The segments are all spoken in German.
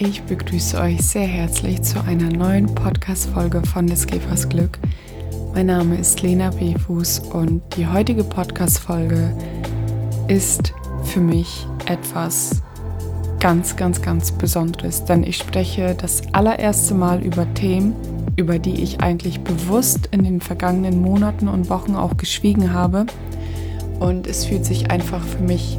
Ich begrüße euch sehr herzlich zu einer neuen Podcast-Folge von des Käfers Glück. Mein Name ist Lena Befuß und die heutige Podcast-Folge ist für mich etwas ganz Besonderes, denn ich spreche das allererste Mal über Themen, über die ich eigentlich bewusst in den vergangenen Monaten und Wochen auch geschwiegen habe, und es fühlt sich einfach für mich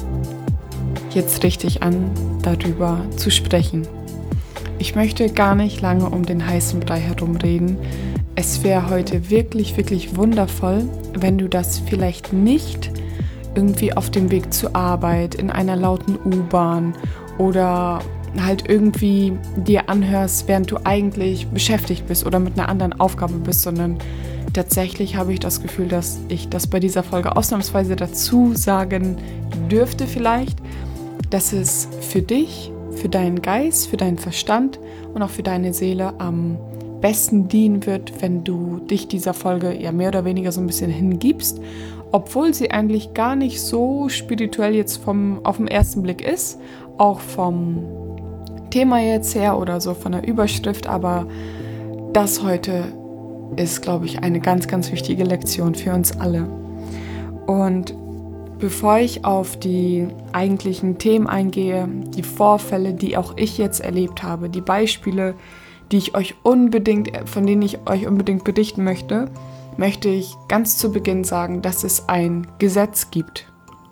jetzt richtig an, darüber zu sprechen. Ich möchte gar nicht lange um den heißen Brei herumreden. Es wäre heute wirklich wundervoll, wenn du das vielleicht nicht irgendwie auf dem Weg zur Arbeit, in einer lauten U-Bahn oder halt irgendwie dir anhörst, während du eigentlich beschäftigt bist oder mit einer anderen Aufgabe bist, sondern tatsächlich habe ich das Gefühl, dass ich das bei dieser Folge ausnahmsweise dazu sagen dürfte vielleicht, dass es für dich, für deinen Geist, für deinen Verstand und auch für deine Seele am besten dienen wird, wenn du dich dieser Folge ja mehr oder weniger so ein bisschen hingibst, obwohl sie eigentlich gar nicht so spirituell jetzt auf den ersten Blick ist, auch vom Thema jetzt her oder so von der Überschrift, aber das heute ist, glaube ich, eine ganz wichtige Lektion für uns alle. Und bevor ich auf die eigentlichen Themen eingehe, die Vorfälle, die auch ich jetzt erlebt habe, die Beispiele, von denen ich euch unbedingt berichten möchte ich ganz zu Beginn sagen, dass es ein Gesetz gibt.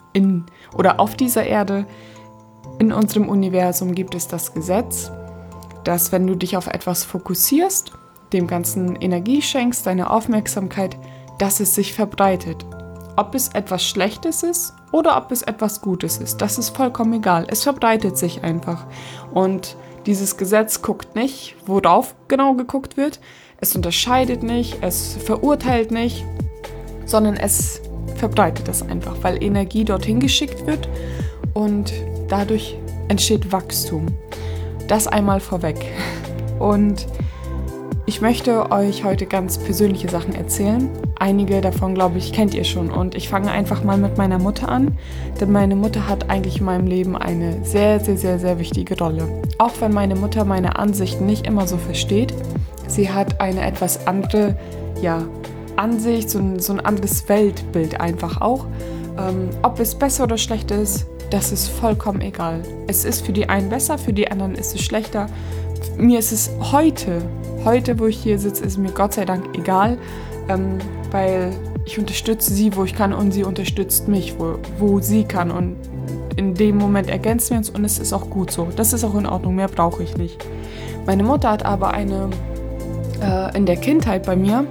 Auf dieser Erde, in unserem Universum gibt es das Gesetz, dass wenn du dich auf etwas fokussierst, dem Ganzen Energie schenkst, deine Aufmerksamkeit, dass es sich verbreitet. Ob es etwas Schlechtes ist oder ob es etwas Gutes ist, das ist vollkommen egal. Es verbreitet sich einfach. Und dieses Gesetz guckt nicht, worauf genau geguckt wird. Es unterscheidet nicht, es verurteilt nicht, sondern es verbreitet das einfach, weil Energie dorthin geschickt wird und dadurch entsteht Wachstum. Das einmal vorweg. Und ich möchte euch heute ganz persönliche Sachen erzählen. Einige davon, glaube ich, kennt ihr schon. Und ich fange einfach mal mit meiner Mutter an, denn meine Mutter hat eigentlich in meinem Leben eine sehr wichtige Rolle. Auch wenn meine Mutter meine Ansichten nicht immer so versteht, sie hat eine etwas andere Ansicht, so ein anderes Weltbild einfach auch. Ob es besser oder schlechter ist, das ist vollkommen egal. Es ist für die einen besser, für die anderen ist es schlechter. Mir ist es heute, wo ich hier sitze, ist mir Gott sei Dank egal, weil ich unterstütze sie, wo ich kann, und sie unterstützt mich, wo sie kann, und in dem Moment ergänzen wir uns und es ist auch gut so. Das ist auch in Ordnung, mehr brauche ich nicht. Meine Mutter hat aber in der Kindheit bei mir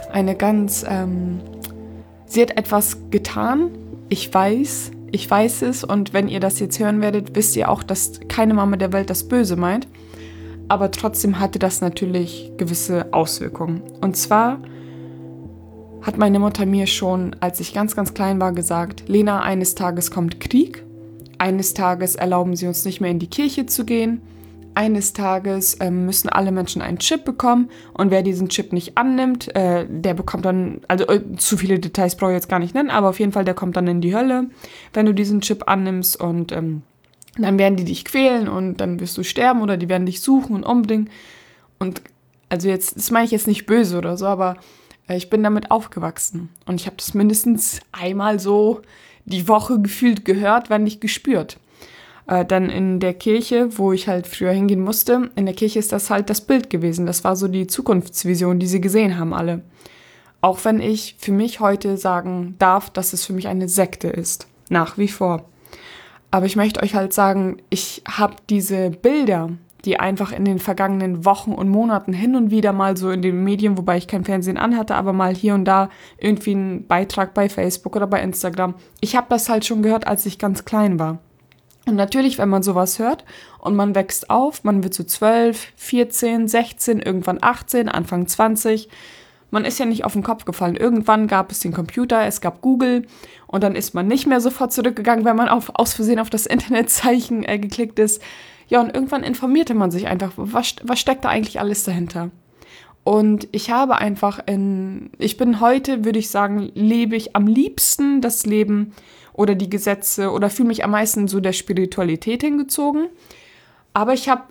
sie hat etwas getan, ich weiß es, und wenn ihr das jetzt hören werdet, wisst ihr auch, dass keine Mama der Welt das Böse meint. Aber trotzdem hatte das natürlich gewisse Auswirkungen. Und zwar hat meine Mutter mir schon, als ich ganz klein war, gesagt: Lena, eines Tages kommt Krieg, eines Tages erlauben sie uns nicht mehr in die Kirche zu gehen, eines Tages müssen alle Menschen einen Chip bekommen, und wer diesen Chip nicht annimmt, der bekommt dann, zu viele Details brauche ich jetzt gar nicht nennen, aber auf jeden Fall, der kommt dann in die Hölle, wenn du diesen Chip annimmst, und dann werden die dich quälen und dann wirst du sterben oder die werden dich suchen und umbringen. Und also jetzt, das meine ich jetzt nicht böse oder so, aber ich bin damit aufgewachsen. Und ich habe das mindestens einmal so die Woche gefühlt gehört, wenn nicht gespürt. Dann in der Kirche, wo ich halt früher hingehen musste, in der Kirche ist das halt das Bild gewesen. Das war so die Zukunftsvision, die sie gesehen haben alle. Auch wenn ich für mich heute sagen darf, dass es für mich eine Sekte ist. Nach wie vor. Aber ich möchte euch halt sagen, ich habe diese Bilder, die einfach in den vergangenen Wochen und Monaten hin und wieder mal so in den Medien, wobei ich kein Fernsehen anhatte, aber mal hier und da irgendwie einen Beitrag bei Facebook oder bei Instagram. Ich habe das halt schon gehört, als ich ganz klein war. Und natürlich, wenn man sowas hört und man wächst auf, man wird so 12, 14, 16, irgendwann 18, Anfang 20, man ist ja nicht auf den Kopf gefallen. Irgendwann gab es den Computer, es gab Google, und dann ist man nicht mehr sofort zurückgegangen, wenn man aus Versehen auf das Internetzeichen geklickt ist. Ja, und irgendwann informierte man sich einfach, was steckt da eigentlich alles dahinter? Und ich bin heute, würde ich sagen, lebe ich am liebsten das Leben oder die Gesetze oder fühle mich am meisten so der Spiritualität hingezogen. Aber ich habe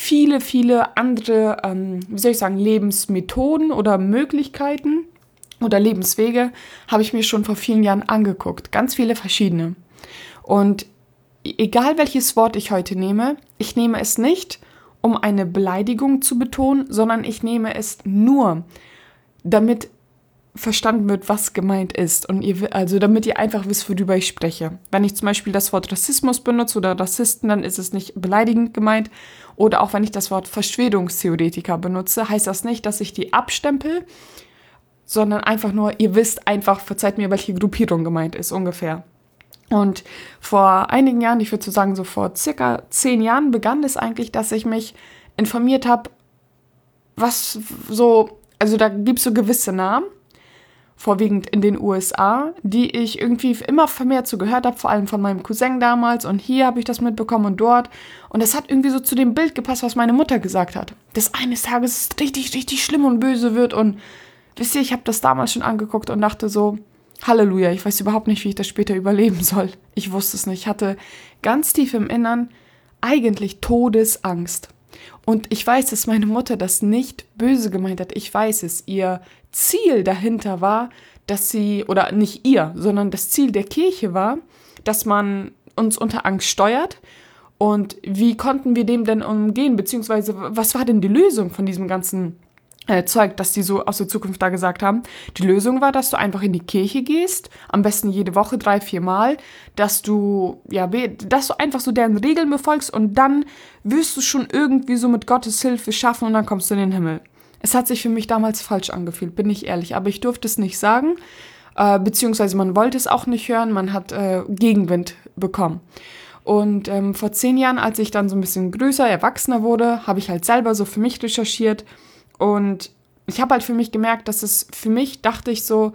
viele, viele andere, Lebensmethoden oder Möglichkeiten oder Lebenswege habe ich mir schon vor vielen Jahren angeguckt. Ganz viele verschiedene. Und egal welches Wort ich heute nehme, ich nehme es nicht, um eine Beleidigung zu betonen, sondern ich nehme es nur, damit verstanden wird, was gemeint ist. Und damit ihr einfach wisst, worüber ich spreche. Wenn ich zum Beispiel das Wort Rassismus benutze oder Rassisten, dann ist es nicht beleidigend gemeint. Oder auch wenn ich das Wort Verschwörungstheoretiker benutze, heißt das nicht, dass ich die abstempel, sondern einfach nur, ihr wisst einfach, verzeiht mir, welche Gruppierung gemeint ist, ungefähr. Und vor einigen Jahren, ich würde so sagen, so vor circa 10 Jahren begann es eigentlich, dass ich mich informiert habe, da gibt es so gewisse Namen, vorwiegend in den USA, die ich irgendwie immer vermehrt so gehört habe, vor allem von meinem Cousin damals. Und hier habe ich das mitbekommen und dort. Und das hat irgendwie so zu dem Bild gepasst, was meine Mutter gesagt hat. Dass eines Tages es richtig, richtig schlimm und böse wird. Und wisst ihr, ich habe das damals schon angeguckt und dachte so, Halleluja, ich weiß überhaupt nicht, wie ich das später überleben soll. Ich wusste es nicht. Ich hatte ganz tief im Innern eigentlich Todesangst. Und ich weiß, dass meine Mutter das nicht böse gemeint hat. Ich weiß es. Ihr Ziel dahinter war, dass oder nicht ihr, sondern das Ziel der Kirche war, dass man uns unter Angst steuert. Und wie konnten wir dem denn umgehen? Beziehungsweise, was war denn die Lösung von diesem ganzen Zeug, das die so aus der Zukunft da gesagt haben? Die Lösung war, dass du einfach in die Kirche gehst, am besten jede Woche 3-4 Mal, dass du einfach so deren Regeln befolgst und dann wirst du schon irgendwie so mit Gottes Hilfe schaffen und dann kommst du in den Himmel. Es hat sich für mich damals falsch angefühlt, bin ich ehrlich, aber ich durfte es nicht sagen, beziehungsweise man wollte es auch nicht hören, man hat Gegenwind bekommen. Und vor 10 Jahren, als ich dann so ein bisschen größer, erwachsener wurde, habe ich halt selber so für mich recherchiert. Und ich habe halt für mich gemerkt, dachte ich so,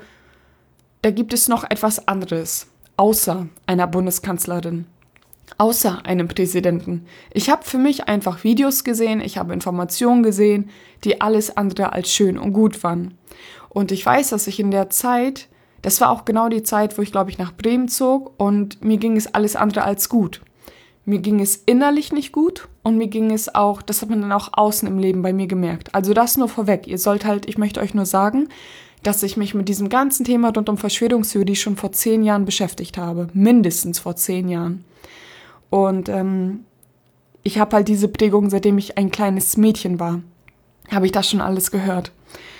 da gibt es noch etwas anderes, außer einer Bundeskanzlerin, außer einem Präsidenten. Ich habe für mich einfach Videos gesehen, ich habe Informationen gesehen, die alles andere als schön und gut waren. Und ich weiß, dass ich in der Zeit, das war auch genau die Zeit, wo ich, glaube ich, nach Bremen zog und mir ging es alles andere als gut. Mir ging es innerlich nicht gut und mir ging es auch, das hat man dann auch außen im Leben bei mir gemerkt. Also das nur vorweg. Ich möchte euch nur sagen, dass ich mich mit diesem ganzen Thema rund um Verschwörungstheorie schon vor 10 Jahren beschäftigt habe. Mindestens vor 10 Jahren. Und ich habe halt diese Prägung, seitdem ich ein kleines Mädchen war, habe ich das schon alles gehört.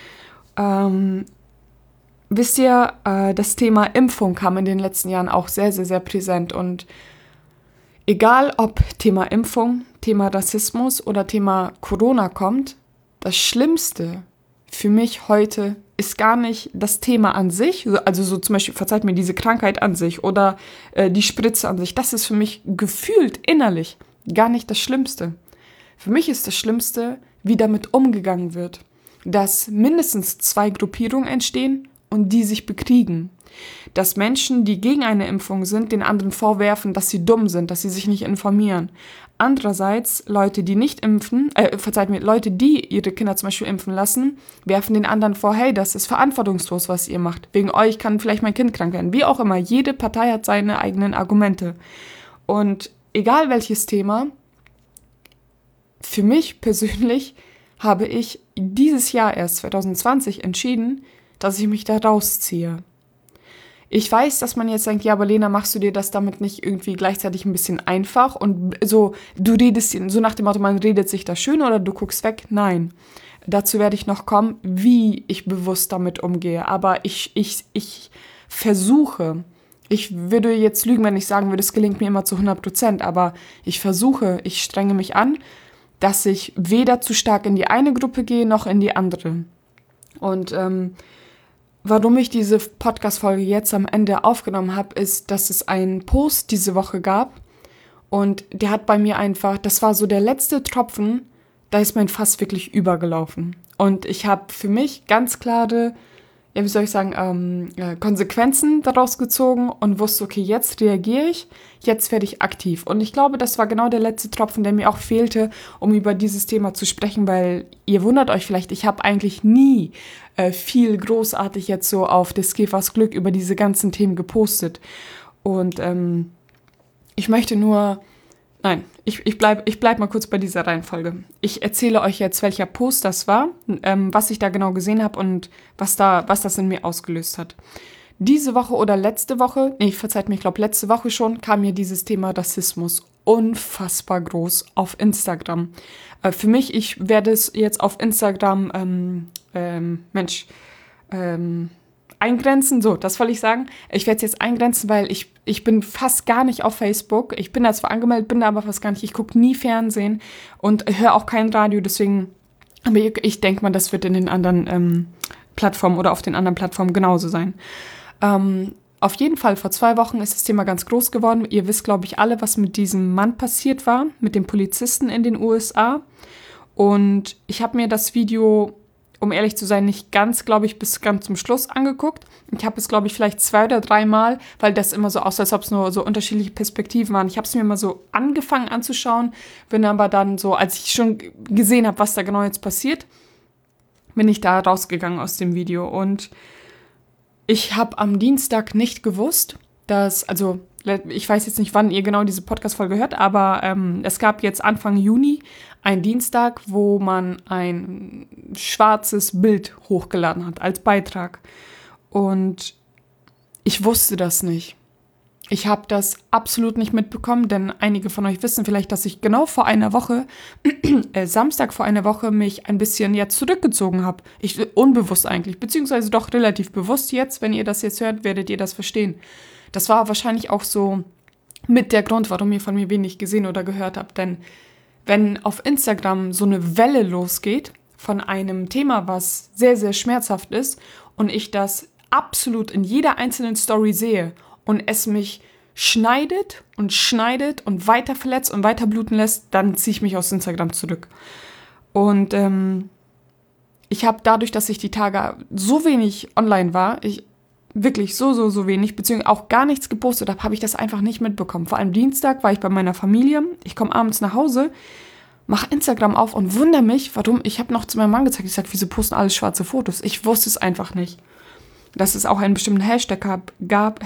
Wisst ihr, das Thema Impfung kam in den letzten Jahren auch sehr, sehr, sehr präsent und egal ob Thema Impfung, Thema Rassismus oder Thema Corona kommt, das Schlimmste für mich heute ist gar nicht das Thema an sich, also so zum Beispiel, verzeiht mir, diese Krankheit an sich oder die Spritze an sich, das ist für mich gefühlt innerlich gar nicht das Schlimmste. Für mich ist das Schlimmste, wie damit umgegangen wird, dass mindestens 2 Gruppierungen entstehen und die sich bekriegen. Dass Menschen, die gegen eine Impfung sind, den anderen vorwerfen, dass sie dumm sind, dass sie sich nicht informieren. Andererseits, Leute, die nicht impfen, Leute, die ihre Kinder zum Beispiel impfen lassen, werfen den anderen vor, hey, das ist verantwortungslos, was ihr macht. Wegen euch kann vielleicht mein Kind krank werden. Wie auch immer, jede Partei hat seine eigenen Argumente. Und egal welches Thema, für mich persönlich habe ich dieses Jahr erst 2020 entschieden, dass ich mich da rausziehe. Ich weiß, dass man jetzt denkt, ja, aber Lena, machst du dir das damit nicht irgendwie gleichzeitig ein bisschen einfach? Und so, du redest, so nach dem Motto, man redet sich das schön oder du guckst weg? Nein. Dazu werde ich noch kommen, wie ich bewusst damit umgehe. Aber ich versuche, ich würde jetzt lügen, wenn ich sagen würde, es gelingt mir immer zu 100%, aber ich strenge mich an, dass ich weder zu stark in die eine Gruppe gehe, noch in die andere. Und warum ich diese Podcast-Folge jetzt am Ende aufgenommen habe, ist, dass es einen Post diese Woche gab und der hat bei mir einfach, das war so der letzte Tropfen, da ist mein Fass wirklich übergelaufen. Und ich habe für mich ganz klare, Konsequenzen daraus gezogen und wusste, okay, jetzt reagiere ich, jetzt werde ich aktiv. Und ich glaube, das war genau der letzte Tropfen, der mir auch fehlte, um über dieses Thema zu sprechen, weil ihr wundert euch vielleicht, ich habe eigentlich nie viel großartig jetzt so auf des Käfers Glück über diese ganzen Themen gepostet. Und ich möchte nur Nein, ich bleib mal kurz bei dieser Reihenfolge. Ich erzähle euch jetzt, welcher Post das war, was ich da genau gesehen habe und was das in mir ausgelöst hat. Diese Woche oder letzte Woche, verzeiht mir, ich glaube letzte Woche schon, kam mir dieses Thema Rassismus unfassbar groß auf Instagram. Für mich, ich werde es jetzt auf Instagram, eingrenzen, so, das wollte ich sagen. Ich werde es jetzt eingrenzen, weil ich bin fast gar nicht auf Facebook. Ich bin da zwar angemeldet, bin da aber fast gar nicht. Ich gucke nie Fernsehen und höre auch kein Radio, deswegen, aber ich denke mal, das wird in den anderen Plattformen oder auf den anderen Plattformen genauso sein. Auf jeden Fall, vor 2 Wochen ist das Thema ganz groß geworden. Ihr wisst, glaube ich, alle, was mit diesem Mann passiert war, mit dem Polizisten in den USA. Und ich habe mir das Video, um ehrlich zu sein, nicht ganz, glaube ich, bis ganz zum Schluss angeguckt. Ich habe es, glaube ich, vielleicht 2 oder 3 Mal, weil das immer so aussah, als ob es nur so unterschiedliche Perspektiven waren. Ich habe es mir mal so angefangen anzuschauen, bin aber dann so, als ich schon gesehen habe, was da genau jetzt passiert, bin ich da rausgegangen aus dem Video. Und ich habe am Dienstag nicht gewusst, ich weiß jetzt nicht, wann ihr genau diese Podcast-Folge hört, aber es gab jetzt Anfang Juni einen Dienstag, wo man ein schwarzes Bild hochgeladen hat als Beitrag. Und ich wusste das nicht. Ich habe das absolut nicht mitbekommen, denn einige von euch wissen vielleicht, dass ich genau vor einer Woche, Samstag vor einer Woche, mich ein bisschen zurückgezogen habe. Unbewusst eigentlich, beziehungsweise doch relativ bewusst jetzt. Wenn ihr das jetzt hört, werdet ihr das verstehen. Das war wahrscheinlich auch so mit der Grund, warum ihr von mir wenig gesehen oder gehört habt. Denn wenn auf Instagram so eine Welle losgeht von einem Thema, was sehr, sehr schmerzhaft ist und ich das absolut in jeder einzelnen Story sehe und es mich schneidet und weiter verletzt und weiter bluten lässt, dann ziehe ich mich aus Instagram zurück. Und ich habe dadurch, dass ich die Tage so wenig online war, wirklich so wenig, beziehungsweise auch gar nichts gepostet habe ich das einfach nicht mitbekommen. Vor allem Dienstag war ich bei meiner Familie, ich komme abends nach Hause, mache Instagram auf und wundere mich, warum, ich habe noch zu meinem Mann gezeigt, ich sage, wieso posten alles schwarze Fotos? Ich wusste es einfach nicht. Dass es auch einen bestimmten Hashtag gab,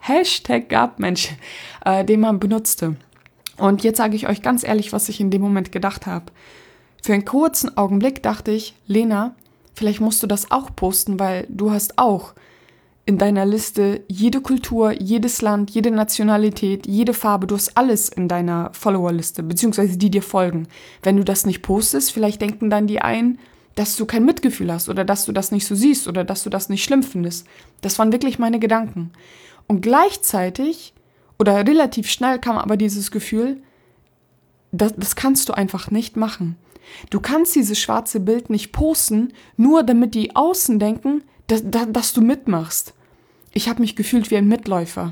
den man benutzte. Und jetzt sage ich euch ganz ehrlich, was ich in dem Moment gedacht habe. Für einen kurzen Augenblick dachte ich, Lena, vielleicht musst du das auch posten, weil du hast auch in deiner Liste jede Kultur, jedes Land, jede Nationalität, jede Farbe, du hast alles in deiner Followerliste, beziehungsweise die dir folgen. Wenn du das nicht postest, vielleicht denken dann die ein, dass du kein Mitgefühl hast oder dass du das nicht so siehst oder dass du das nicht schlimm findest. Das waren wirklich meine Gedanken. Und gleichzeitig oder relativ schnell kam aber dieses Gefühl, das kannst du einfach nicht machen. Du kannst dieses schwarze Bild nicht posten, nur damit die Außen denken, dass du mitmachst. Ich habe mich gefühlt wie ein Mitläufer.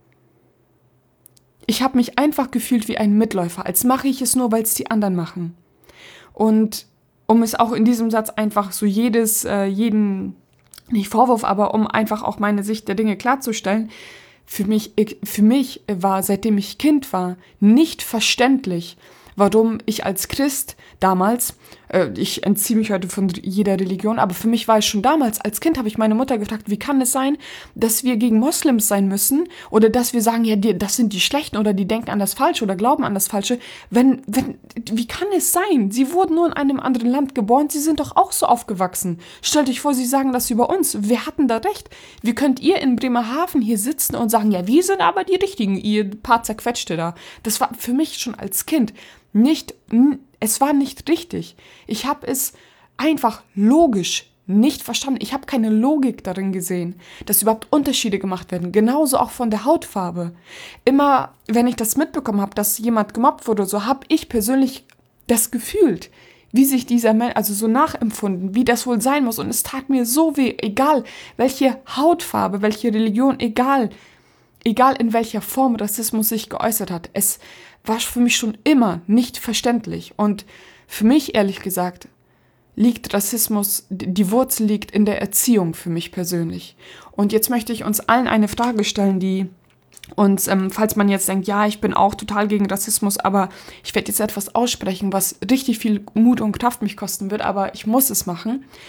Ich habe mich einfach gefühlt wie ein Mitläufer, als mache ich es nur, weil es die anderen machen. Und um es auch in diesem Satz einfach so jeden, nicht Vorwurf, aber um einfach auch meine Sicht der Dinge klarzustellen, für mich war, seitdem ich Kind war, nicht verständlich, warum ich als Christ damals, ich entziehe mich heute von jeder Religion, aber für mich war es schon damals, als Kind habe ich meine Mutter gefragt, wie kann es sein, dass wir gegen Moslems sein müssen oder dass wir sagen, ja, das sind die Schlechten oder die denken an das Falsche oder glauben an das Falsche, wie kann es sein? Sie wurden nur in einem anderen Land geboren, sie sind doch auch so aufgewachsen. Stellt euch vor, sie sagen das über uns, wir hatten da recht. Wie könnt ihr in Bremerhaven hier sitzen und sagen, ja, wir sind aber die Richtigen, ihr paar Zerquetschte da. Das war für mich schon als Kind es war nicht richtig. Ich habe es einfach logisch nicht verstanden. Ich habe keine Logik darin gesehen, dass überhaupt Unterschiede gemacht werden. Genauso auch von der Hautfarbe. Immer, wenn ich das mitbekommen habe, dass jemand gemobbt wurde, so habe ich persönlich das gefühlt, wie sich dieser Mensch, also so nachempfunden, wie das wohl sein muss. Und es tat mir so weh, egal welche Hautfarbe, welche Religion, egal in welcher Form Rassismus sich geäußert hat. Es war für mich schon immer nicht verständlich. Und für mich, ehrlich gesagt, liegt Rassismus, die Wurzel liegt in der Erziehung für mich persönlich. Und jetzt möchte ich uns allen eine Frage stellen, die uns, falls man jetzt denkt, ja, ich bin auch total gegen Rassismus, aber ich werde jetzt etwas aussprechen, was richtig viel Mut und Kraft mich kosten wird, aber ich muss es machen.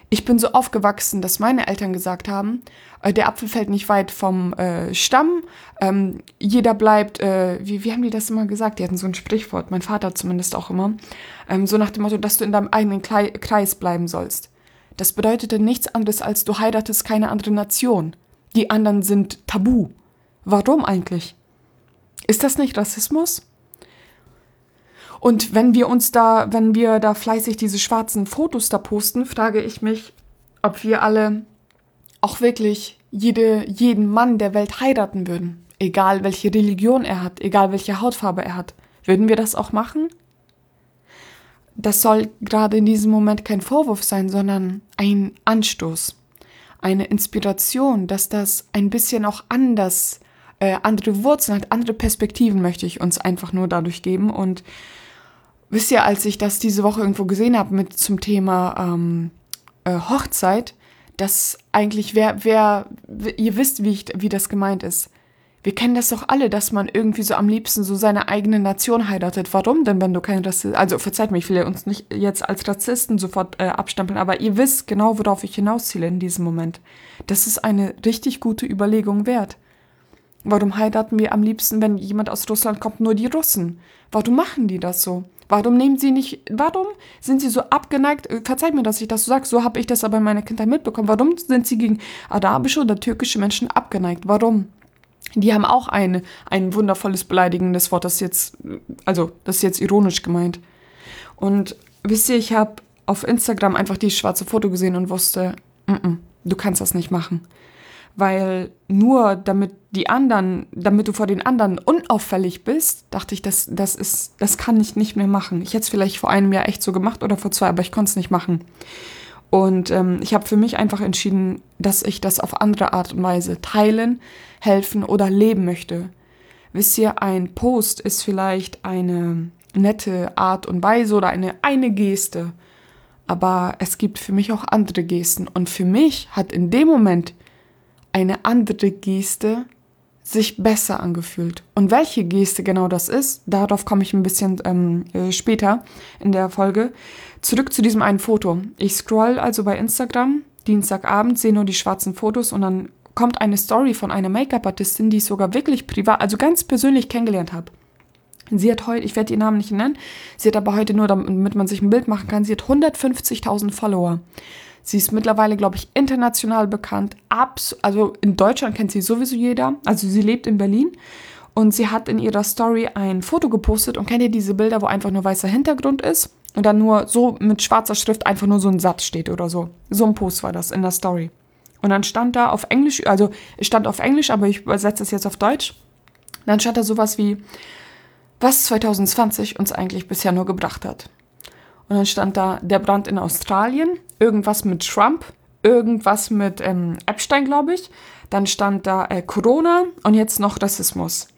Ich bin so aufgewachsen, dass meine Eltern gesagt haben, der Apfel fällt nicht weit vom Stamm, jeder bleibt, wie haben die das immer gesagt? Die hatten so ein Sprichwort, mein Vater zumindest auch immer, so nach dem Motto, dass du in deinem eigenen Kreis bleiben sollst. Das bedeutete nichts anderes, als du heiratest keine andere Nation. Die anderen sind tabu. Warum eigentlich? Ist das nicht Rassismus? Und wenn wir da fleißig diese schwarzen Fotos da posten, frage ich mich, ob wir alle auch wirklich jeden Mann der Welt heiraten würden. Egal welche Religion er hat, egal welche Hautfarbe er hat. Würden wir das auch machen? Das soll gerade in diesem Moment kein Vorwurf sein, sondern ein Anstoß. Eine Inspiration, dass das ein bisschen auch anders, andere Wurzeln hat, andere Perspektiven möchte ich uns einfach nur dadurch geben. Und wisst ihr, als ich das diese Woche irgendwo gesehen habe zum Thema Hochzeit, dass eigentlich ihr wisst, wie das gemeint ist. Wir kennen das doch alle, dass man irgendwie so am liebsten so seine eigene Nation heiratet. Warum denn, wenn du kein Rassist... Also verzeiht mir, ich will ja uns nicht jetzt als Rassisten sofort abstempeln, aber ihr wisst genau, worauf ich hinausziele in diesem Moment. Das ist eine richtig gute Überlegung wert. Warum heiraten wir am liebsten, wenn jemand aus Russland kommt, nur die Russen? Warum machen die das so? Warum sind sie so abgeneigt? Verzeiht mir, dass ich das so sage, so habe ich das aber in meiner Kindheit mitbekommen. Warum sind sie gegen arabische oder türkische Menschen abgeneigt? Warum? Die haben auch ein wundervolles, beleidigendes Wort, das ist jetzt ironisch gemeint. Und wisst ihr, ich habe auf Instagram einfach dieses schwarze Foto gesehen und wusste, du kannst das nicht machen. Weil nur damit du vor den anderen unauffällig bist, dachte ich, das kann ich nicht mehr machen. Ich hätte es vielleicht vor einem Jahr echt so gemacht oder vor 2, aber ich konnte es nicht machen. Und ich habe für mich einfach entschieden, dass ich das auf andere Art und Weise teilen, helfen oder leben möchte. Wisst ihr, ein Post ist vielleicht eine nette Art und Weise oder eine Geste. Aber es gibt für mich auch andere Gesten. Und für mich hat in dem Moment eine andere Geste sich besser angefühlt. Und welche Geste genau das ist, darauf komme ich ein bisschen später in der Folge. Zurück zu diesem einen Foto. Ich scroll also bei Instagram, Dienstagabend, sehe nur die schwarzen Fotos und dann kommt eine Story von einer Make-up-Artistin, die ich sogar wirklich privat, also ganz persönlich kennengelernt habe. Sie hat heute, ich werde ihren Namen nicht nennen, sie hat aber heute nur, damit man sich ein Bild machen kann, sie hat 150.000 Follower. Sie ist mittlerweile, glaube ich, international bekannt. Also in Deutschland kennt sie sowieso jeder. Also sie lebt in Berlin. Und sie hat in ihrer Story ein Foto gepostet. Und kennt ihr diese Bilder, wo einfach nur weißer Hintergrund ist? Und dann nur so mit schwarzer Schrift einfach nur so ein Satz steht oder so. So ein Post war das in der Story. Und dann stand da auf Englisch, also es stand auf Englisch, aber ich übersetze es jetzt auf Deutsch. Dann stand da sowas wie, was 2020 uns eigentlich bisher nur gebracht hat. Und dann stand da der Brand in Australien, irgendwas mit Trump, irgendwas mit Epstein, glaube ich. Dann stand da Corona und jetzt noch Rassismus.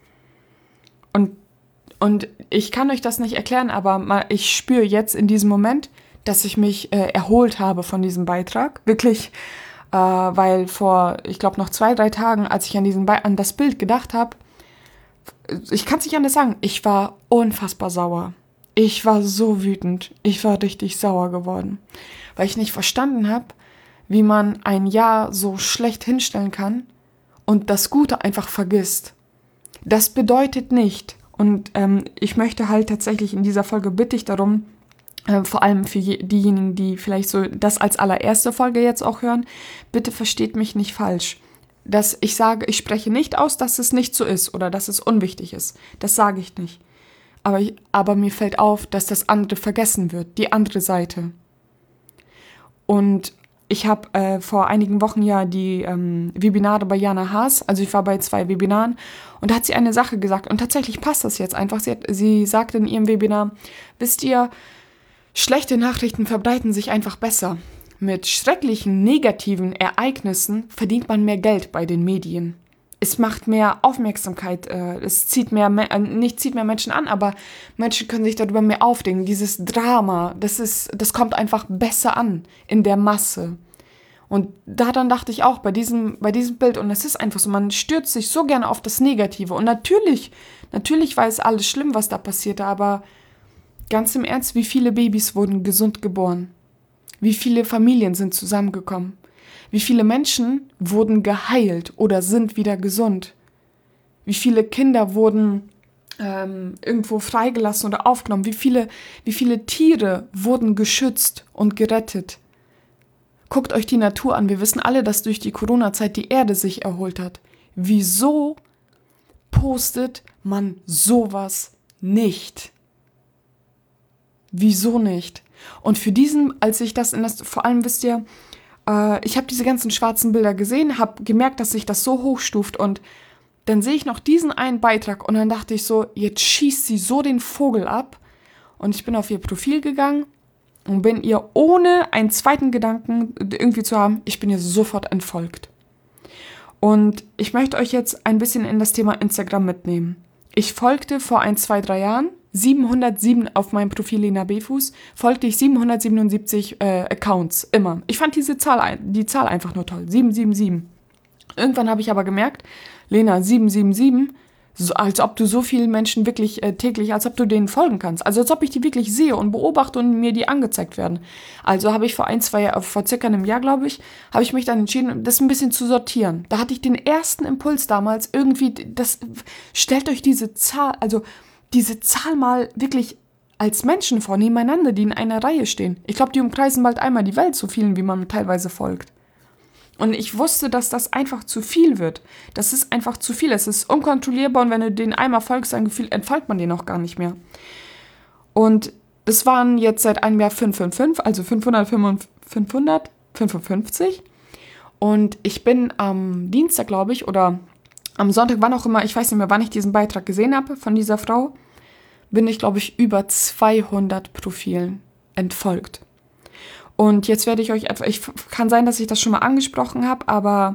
Und ich kann euch das nicht erklären, aber ich spüre jetzt in diesem Moment, dass ich mich erholt habe von diesem Beitrag. Wirklich, weil vor, ich glaube, noch 2, 3 Tagen, als ich an das Bild gedacht habe, ich kann es nicht anders sagen, ich war unfassbar sauer. Ich war so wütend. Ich war richtig sauer geworden. Weil ich nicht verstanden habe, wie man ein Jahr so schlecht hinstellen kann und das Gute einfach vergisst. Das bedeutet nicht, und ich möchte halt tatsächlich in dieser Folge bitte ich darum, vor allem für diejenigen, die vielleicht so das als allererste Folge jetzt auch hören, bitte versteht mich nicht falsch. Dass ich sage, ich spreche nicht aus, dass es nicht so ist oder dass es unwichtig ist. Das sage ich nicht. Aber mir fällt auf, dass das andere vergessen wird, die andere Seite. Und ich habe vor einigen Wochen ja die Webinare bei Jana Haas, also ich war bei 2 Webinaren und da hat sie eine Sache gesagt und tatsächlich passt das jetzt einfach. Sie sagte in ihrem Webinar, wisst ihr, schlechte Nachrichten verbreiten sich einfach besser. Mit schrecklichen, negativen Ereignissen verdient man mehr Geld bei den Medien. Es macht mehr Aufmerksamkeit, es zieht mehr Menschen an, aber Menschen können sich darüber mehr aufregen. Dieses Drama, das kommt einfach besser an in der Masse. Und daran dachte ich auch bei diesem Bild, und es ist einfach so, man stürzt sich so gerne auf das Negative. Und natürlich war es alles schlimm, was da passierte, aber ganz im Ernst, wie viele Babys wurden gesund geboren? Wie viele Familien sind zusammengekommen? Wie viele Menschen wurden geheilt oder sind wieder gesund? Wie viele Kinder wurden irgendwo freigelassen oder aufgenommen? Wie viele Tiere wurden geschützt und gerettet? Guckt euch die Natur an. Wir wissen alle, dass durch die Corona-Zeit die Erde sich erholt hat. Wieso postet man sowas nicht? Wieso nicht? Und für diesen, als ich das vor allem wisst ihr, ich habe diese ganzen schwarzen Bilder gesehen, habe gemerkt, dass sich das so hochstuft und dann sehe ich noch diesen einen Beitrag und dann dachte ich so, jetzt schießt sie so den Vogel ab und ich bin auf ihr Profil gegangen und bin ihr ohne einen zweiten Gedanken irgendwie zu haben, ich bin ihr sofort entfolgt. Und ich möchte euch jetzt ein bisschen in das Thema Instagram mitnehmen. Ich folgte vor 1, 2, 3 Jahren 707 auf meinem Profil Lena Befuß, folgte ich 777 Accounts, immer. Ich fand die Zahl einfach nur toll, 777. Irgendwann habe ich aber gemerkt, Lena, 777, so, als ob du so vielen Menschen wirklich täglich, als ob du denen folgen kannst. Also als ob ich die wirklich sehe und beobachte und mir die angezeigt werden. Also habe ich vor circa einem Jahr, glaube ich, habe ich mich dann entschieden, das ein bisschen zu sortieren. Da hatte ich den ersten Impuls damals, irgendwie, stellt euch diese Zahl mal wirklich als Menschen vor, nebeneinander, die in einer Reihe stehen. Ich glaube, die umkreisen bald einmal die Welt, so vielen, wie man teilweise folgt. Und ich wusste, dass das einfach zu viel wird. Das ist einfach zu viel. Es ist unkontrollierbar und wenn du den einmal folgst, dann entfolgt man den auch gar nicht mehr. Und das waren jetzt seit einem Jahr 555, also 555. Und ich bin am Dienstag, glaube ich, oder am Sonntag, wann auch immer, ich weiß nicht mehr, wann ich diesen Beitrag gesehen habe von dieser Frau, bin ich, glaube ich, über 200 Profilen entfolgt. Und jetzt werde ich euch kann sein, dass ich das schon mal angesprochen habe, aber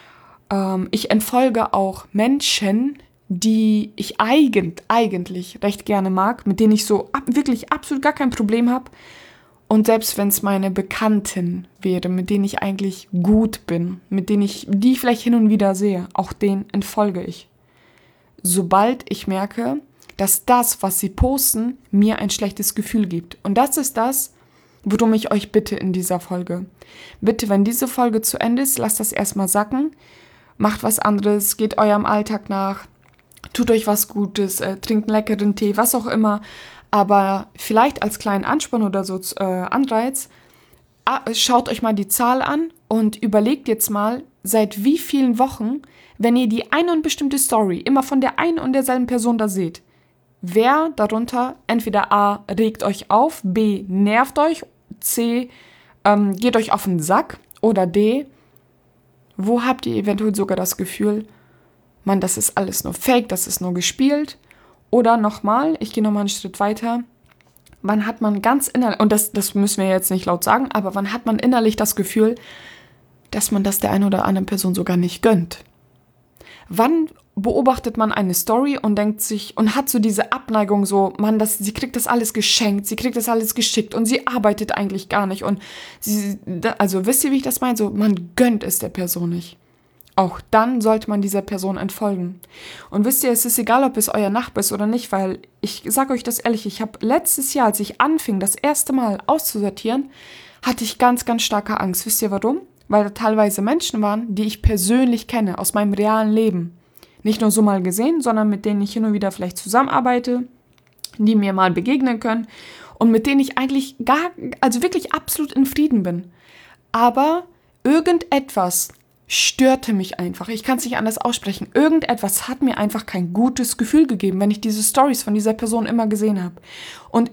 ich entfolge auch Menschen, die ich eigentlich recht gerne mag, mit denen ich so wirklich absolut gar kein Problem habe. Und selbst wenn es meine Bekannten wäre, mit denen ich eigentlich gut bin, die ich vielleicht hin und wieder sehe, auch denen entfolge ich. Sobald ich merke, dass das, was sie posten, mir ein schlechtes Gefühl gibt. Und das ist das, worum ich euch bitte in dieser Folge. Bitte, wenn diese Folge zu Ende ist, lasst das erstmal sacken, macht was anderes, geht eurem Alltag nach, tut euch was Gutes, trinkt einen leckeren Tee, was auch immer, aber vielleicht als kleinen Ansporn oder so Anreiz, schaut euch mal die Zahl an und überlegt jetzt mal, seit wie vielen Wochen, wenn ihr die eine und bestimmte Story immer von der einen und derselben Person da seht, wer darunter entweder A, regt euch auf, B, nervt euch, C, geht euch auf den Sack oder D, wo habt ihr eventuell sogar das Gefühl, Mann, das ist alles nur Fake, das ist nur gespielt. Oder nochmal, ich gehe nochmal einen Schritt weiter, wann hat man ganz innerlich, und das müssen wir jetzt nicht laut sagen, aber wann hat man innerlich das Gefühl, dass man das der einen oder anderen Person sogar nicht gönnt? Wann beobachtet man eine Story und denkt sich und hat so diese Abneigung so, Mann, sie kriegt das alles geschenkt, sie kriegt das alles geschickt und sie arbeitet eigentlich gar nicht und also wisst ihr, wie ich das meine? So, man gönnt es der Person nicht. Auch dann sollte man dieser Person entfolgen. Und wisst ihr, es ist egal, ob es euer Nachbar ist oder nicht, weil ich sage euch das ehrlich, ich habe letztes Jahr, als ich anfing, das erste Mal auszusortieren, hatte ich ganz, ganz starke Angst. Wisst ihr warum? Weil da teilweise Menschen waren, die ich persönlich kenne, aus meinem realen Leben. Nicht nur so mal gesehen, sondern mit denen ich hin und wieder vielleicht zusammenarbeite, die mir mal begegnen können und mit denen ich eigentlich wirklich absolut in Frieden bin. Aber irgendetwas störte mich einfach. Ich kann es nicht anders aussprechen. Irgendetwas hat mir einfach kein gutes Gefühl gegeben, wenn ich diese Stories von dieser Person immer gesehen habe. Und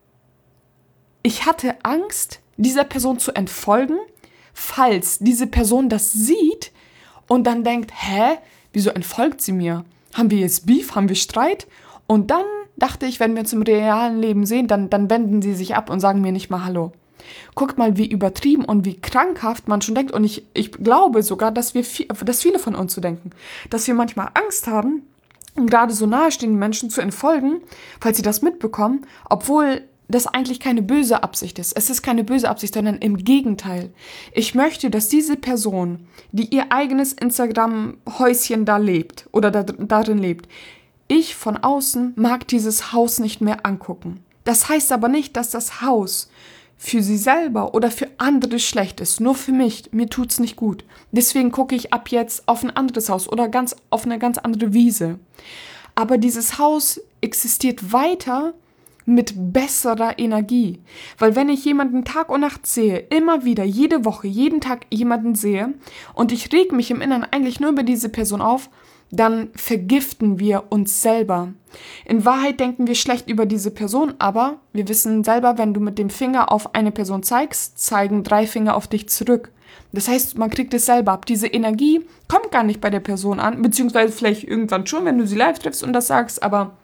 ich hatte Angst, dieser Person zu entfolgen, falls diese Person das sieht und dann denkt, wieso entfolgt sie mir? Haben wir jetzt Beef? Haben wir Streit? Und dann dachte ich, wenn wir uns im realen Leben sehen, dann wenden sie sich ab und sagen mir nicht mal Hallo. Guckt mal, wie übertrieben und wie krankhaft man schon denkt. Und ich glaube sogar, dass viele von uns so denken. Dass wir manchmal Angst haben, gerade so nahestehenden Menschen zu entfolgen, falls sie das mitbekommen, obwohl das eigentlich keine böse Absicht ist. Es ist keine böse Absicht, sondern im Gegenteil. Ich möchte, dass diese Person, die ihr eigenes Instagram-Häuschen da lebt oder darin lebt, ich von außen mag dieses Haus nicht mehr angucken. Das heißt aber nicht, dass das Haus für sie selber oder für andere schlecht ist. Nur für mich, mir tut's nicht gut. Deswegen gucke ich ab jetzt auf ein anderes Haus oder auf eine ganz andere Wiese. Aber dieses Haus existiert weiter mit besserer Energie. Weil wenn ich jemanden Tag und Nacht sehe, immer wieder, jede Woche, jeden Tag jemanden sehe und ich reg mich im Inneren eigentlich nur über diese Person auf, dann vergiften wir uns selber. In Wahrheit denken wir schlecht über diese Person, aber wir wissen selber, wenn du mit dem Finger auf eine Person zeigst, zeigen 3 Finger auf dich zurück. Das heißt, man kriegt es selber ab. Diese Energie kommt gar nicht bei der Person an, beziehungsweise vielleicht irgendwann schon, wenn du sie live triffst und das sagst, aber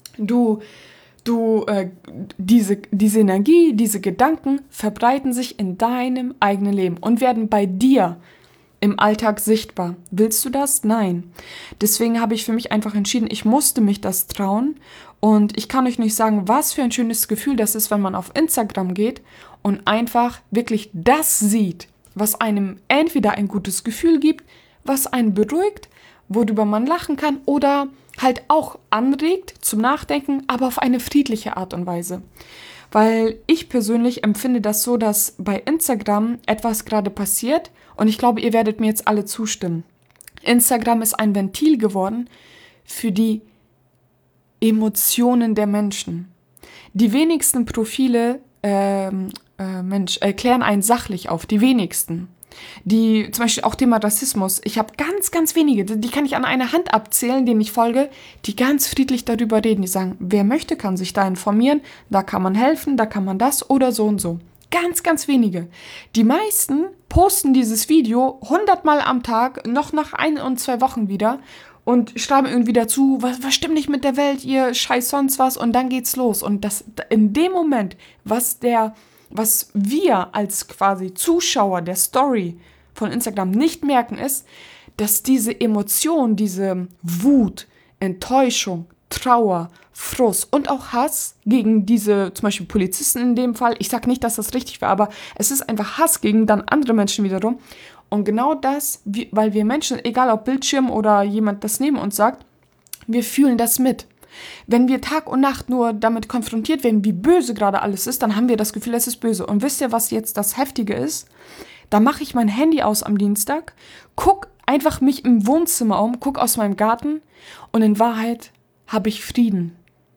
diese Energie, diese Gedanken verbreiten sich in deinem eigenen Leben und werden bei dir im Alltag sichtbar. Willst du das? Nein. Deswegen habe ich für mich einfach entschieden, ich musste mich das trauen und ich kann euch nicht sagen, was für ein schönes Gefühl das ist, wenn man auf Instagram geht und einfach wirklich das sieht, was einem entweder ein gutes Gefühl gibt, was einen beruhigt, worüber man lachen kann oder halt auch anregt zum Nachdenken, aber auf eine friedliche Art und Weise. Weil ich persönlich empfinde das so, dass bei Instagram etwas gerade passiert und ich glaube, ihr werdet mir jetzt alle zustimmen. Instagram ist ein Ventil geworden für die Emotionen der Menschen. Die wenigsten Profile klären einen sachlich auf, die wenigsten. Die, zum Beispiel auch Thema Rassismus. Ich habe ganz, ganz wenige, die kann ich an einer Hand abzählen, denen ich folge, die ganz friedlich darüber reden. Die sagen, wer möchte, kann sich da informieren, da kann man helfen, da kann man das oder so und so. Ganz, ganz wenige. Die meisten posten dieses Video 100-mal am Tag, noch nach 1 und 2 Wochen wieder und schreiben irgendwie dazu, was stimmt nicht mit der Welt, ihr Scheiß sonst was und dann geht's los. Und das in dem Moment, was wir als quasi Zuschauer der Story von Instagram nicht merken, ist, dass diese Emotion, diese Wut, Enttäuschung, Trauer, Frust und auch Hass gegen diese, zum Beispiel Polizisten in dem Fall, ich sage nicht, dass das richtig war, aber es ist einfach Hass gegen dann andere Menschen wiederum. Und genau das, weil wir Menschen, egal ob Bildschirm oder jemand das neben uns sagt, wir fühlen das mit. Wenn wir Tag und Nacht nur damit konfrontiert werden, wie böse gerade alles ist, dann haben wir das Gefühl, es ist böse. Und wisst ihr, was jetzt das Heftige ist? Da mache ich mein Handy aus am Dienstag, guck einfach mich im Wohnzimmer um, guck aus meinem Garten und in Wahrheit habe ich Frieden.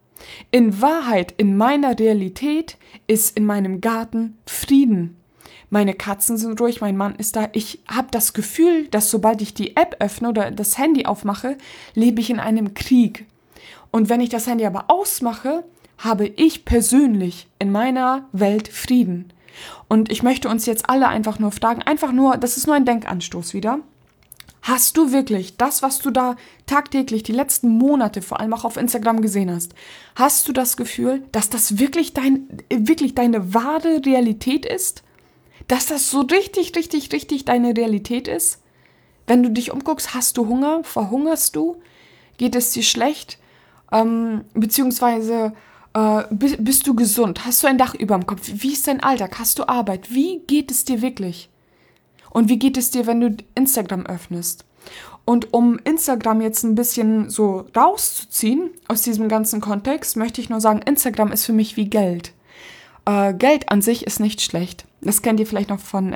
In Wahrheit, in meiner Realität ist in meinem Garten Frieden. Meine Katzen sind ruhig, mein Mann ist da. Ich habe das Gefühl, dass sobald ich die App öffne oder das Handy aufmache, lebe ich in einem Krieg. Und wenn ich das Handy aber ausmache, habe ich persönlich in meiner Welt Frieden. Und ich möchte uns jetzt alle einfach nur fragen, das ist nur ein Denkanstoß wieder. Hast du wirklich das, was du da tagtäglich die letzten Monate vor allem auch auf Instagram gesehen hast, hast du das Gefühl, dass das wirklich deine wahre Realität ist? Dass das so richtig, richtig, richtig deine Realität ist? Wenn du dich umguckst, hast du Hunger? Verhungerst du? Geht es dir schlecht? Beziehungsweise bist du gesund? Hast du ein Dach über dem Kopf? Wie ist dein Alltag? Hast du Arbeit? Wie geht es dir wirklich? Und wie geht es dir, wenn du Instagram öffnest? Und um Instagram jetzt ein bisschen so rauszuziehen aus diesem ganzen Kontext, möchte ich nur sagen, Instagram ist für mich wie Geld. Geld an sich ist nicht schlecht. Das kennt ihr vielleicht noch von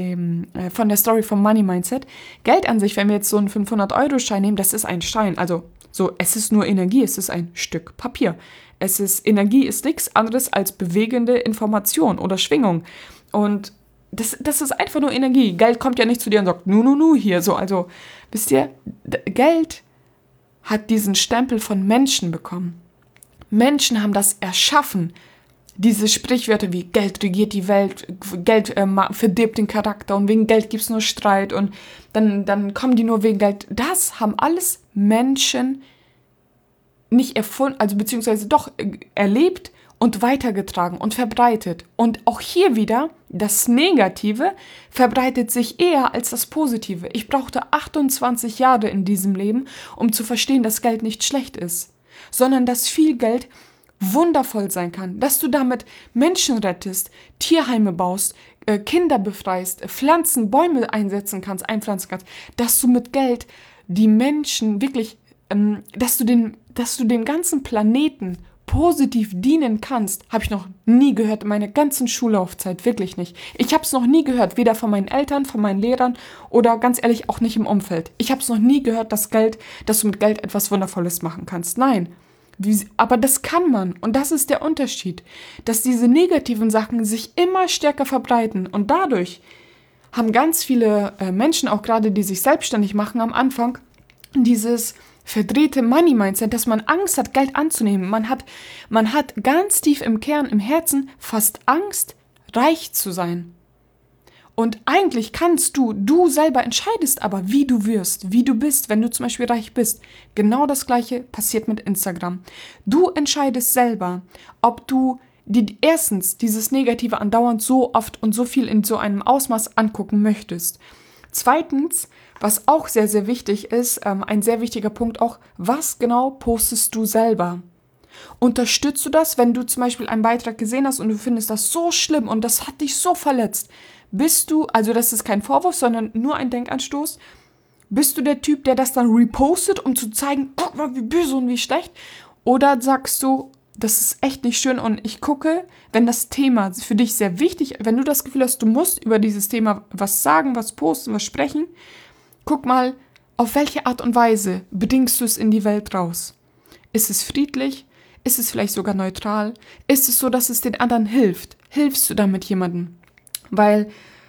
der Story vom Money Mindset. Geld an sich, wenn wir jetzt so einen 500-Euro-Schein nehmen, das ist ein Stein. Also so, es ist nur Energie, es ist ein Stück Papier. Energie ist nichts anderes als bewegende Information oder Schwingung. Und das ist einfach nur Energie. Geld kommt ja nicht zu dir und sagt, nu, hier so. Also, wisst ihr, Geld hat diesen Stempel von Menschen bekommen. Menschen haben das erschaffen. Diese Sprichwörter wie Geld regiert die Welt, Geld verdirbt den Charakter und wegen Geld gibt es nur Streit und dann kommen die nur wegen Geld. Das haben alles Menschen nicht erfunden, also beziehungsweise doch erlebt und weitergetragen und verbreitet. Und auch hier wieder, das Negative verbreitet sich eher als das Positive. Ich brauchte 28 Jahre in diesem Leben, um zu verstehen, dass Geld nicht schlecht ist, sondern dass viel Geld wundervoll sein kann, dass du damit Menschen rettest, Tierheime baust, Kinder befreist, Pflanzen, Bäume einpflanzen kannst, dass du mit Geld die Menschen wirklich, dass du den ganzen Planeten positiv dienen kannst, habe ich noch nie gehört in meiner ganzen Schullaufzeit, wirklich nicht. Ich habe es noch nie gehört, weder von meinen Eltern, von meinen Lehrern oder ganz ehrlich auch nicht im Umfeld. Ich habe es noch nie gehört, dass du mit Geld etwas Wundervolles machen kannst. Nein. Aber das kann man und das ist der Unterschied, dass diese negativen Sachen sich immer stärker verbreiten und dadurch haben ganz viele Menschen, auch gerade die sich selbstständig machen am Anfang, dieses verdrehte Money-Mindset, dass man Angst hat, Geld anzunehmen. Man hat ganz tief im Kern, im Herzen fast Angst, reich zu sein. Und eigentlich du selber entscheidest aber, wie du wirst, wie du bist, wenn du zum Beispiel reich bist. Genau das Gleiche passiert mit Instagram. Du entscheidest selber, ob du erstens dieses Negative andauernd so oft und so viel in so einem Ausmaß angucken möchtest. Zweitens, was auch sehr, sehr wichtig ist, ein sehr wichtiger Punkt auch, was genau postest du selber? Unterstützt du das, wenn du zum Beispiel einen Beitrag gesehen hast und du findest das so schlimm und das hat dich so verletzt? Also das ist kein Vorwurf, sondern nur ein Denkanstoß, bist du der Typ, der das dann repostet, um zu zeigen, guck mal, wie böse und wie schlecht? Oder sagst du, das ist echt nicht schön und ich gucke, wenn das Thema für dich sehr wichtig ist, wenn du das Gefühl hast, du musst über dieses Thema was sagen, was posten, was sprechen, guck mal, auf welche Art und Weise bedingst du es in die Welt raus? Ist es friedlich? Ist es vielleicht sogar neutral? Ist es so, dass es den anderen hilft? Hilfst du damit jemandem? Weil,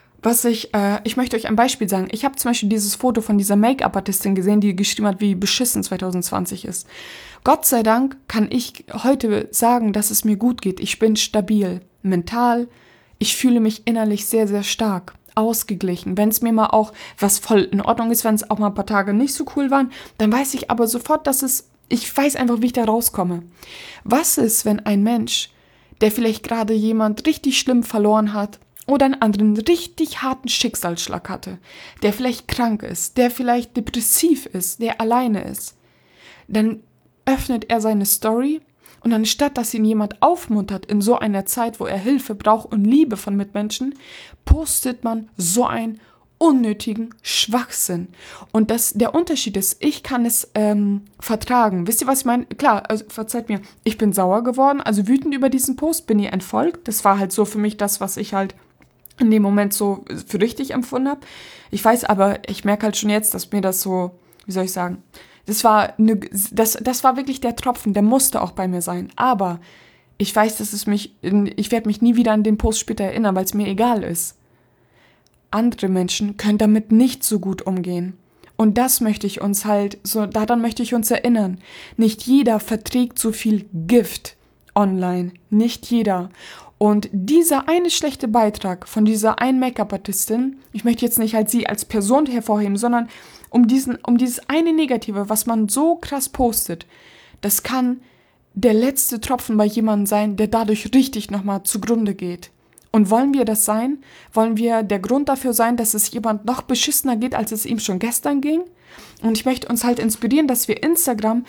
ich möchte euch ein Beispiel sagen. Ich habe zum Beispiel dieses Foto von dieser Make-up-Artistin gesehen, die geschrieben hat, wie beschissen 2020 ist. Gott sei Dank kann ich heute sagen, dass es mir gut geht. Ich bin stabil, mental. Ich fühle mich innerlich sehr, sehr stark, ausgeglichen. Wenn es mir mal auch, was voll in Ordnung ist, wenn es auch mal ein paar Tage nicht so cool waren, dann weiß ich aber sofort, ich weiß einfach, wie ich da rauskomme. Was ist, wenn ein Mensch, der vielleicht gerade jemand richtig schlimm verloren hat, oder einen anderen richtig harten Schicksalsschlag hatte, der vielleicht krank ist, der vielleicht depressiv ist, der alleine ist, dann öffnet er seine Story und anstatt, dass ihn jemand aufmuntert in so einer Zeit, wo er Hilfe braucht und Liebe von Mitmenschen, postet man so einen unnötigen Schwachsinn. Und der Unterschied ist, ich kann es vertragen. Wisst ihr, was ich meine? Klar, also verzeiht mir, ich bin sauer geworden, also wütend über diesen Post, bin ihr entfolgt. Das war halt so für mich das, was ich halt in dem Moment so für richtig empfunden habe. Ich weiß aber, ich merke halt schon jetzt, dass mir das so, wie soll ich sagen, das war wirklich der Tropfen, der musste auch bei mir sein. Aber ich weiß, ich werde mich nie wieder an den Post später erinnern, weil es mir egal ist. Andere Menschen können damit nicht so gut umgehen. Und daran möchte ich uns erinnern. Nicht jeder verträgt so viel Gift online. Nicht jeder. Und dieser eine schlechte Beitrag von dieser einen Make-up-Artistin, ich möchte jetzt nicht halt sie als Person hervorheben, sondern um dieses eine Negative, was man so krass postet, das kann der letzte Tropfen bei jemandem sein, der dadurch richtig nochmal zugrunde geht. Und wollen wir das sein? Wollen wir der Grund dafür sein, dass es jemand noch beschissener geht, als es ihm schon gestern ging? Und ich möchte uns halt inspirieren, dass wir Instagram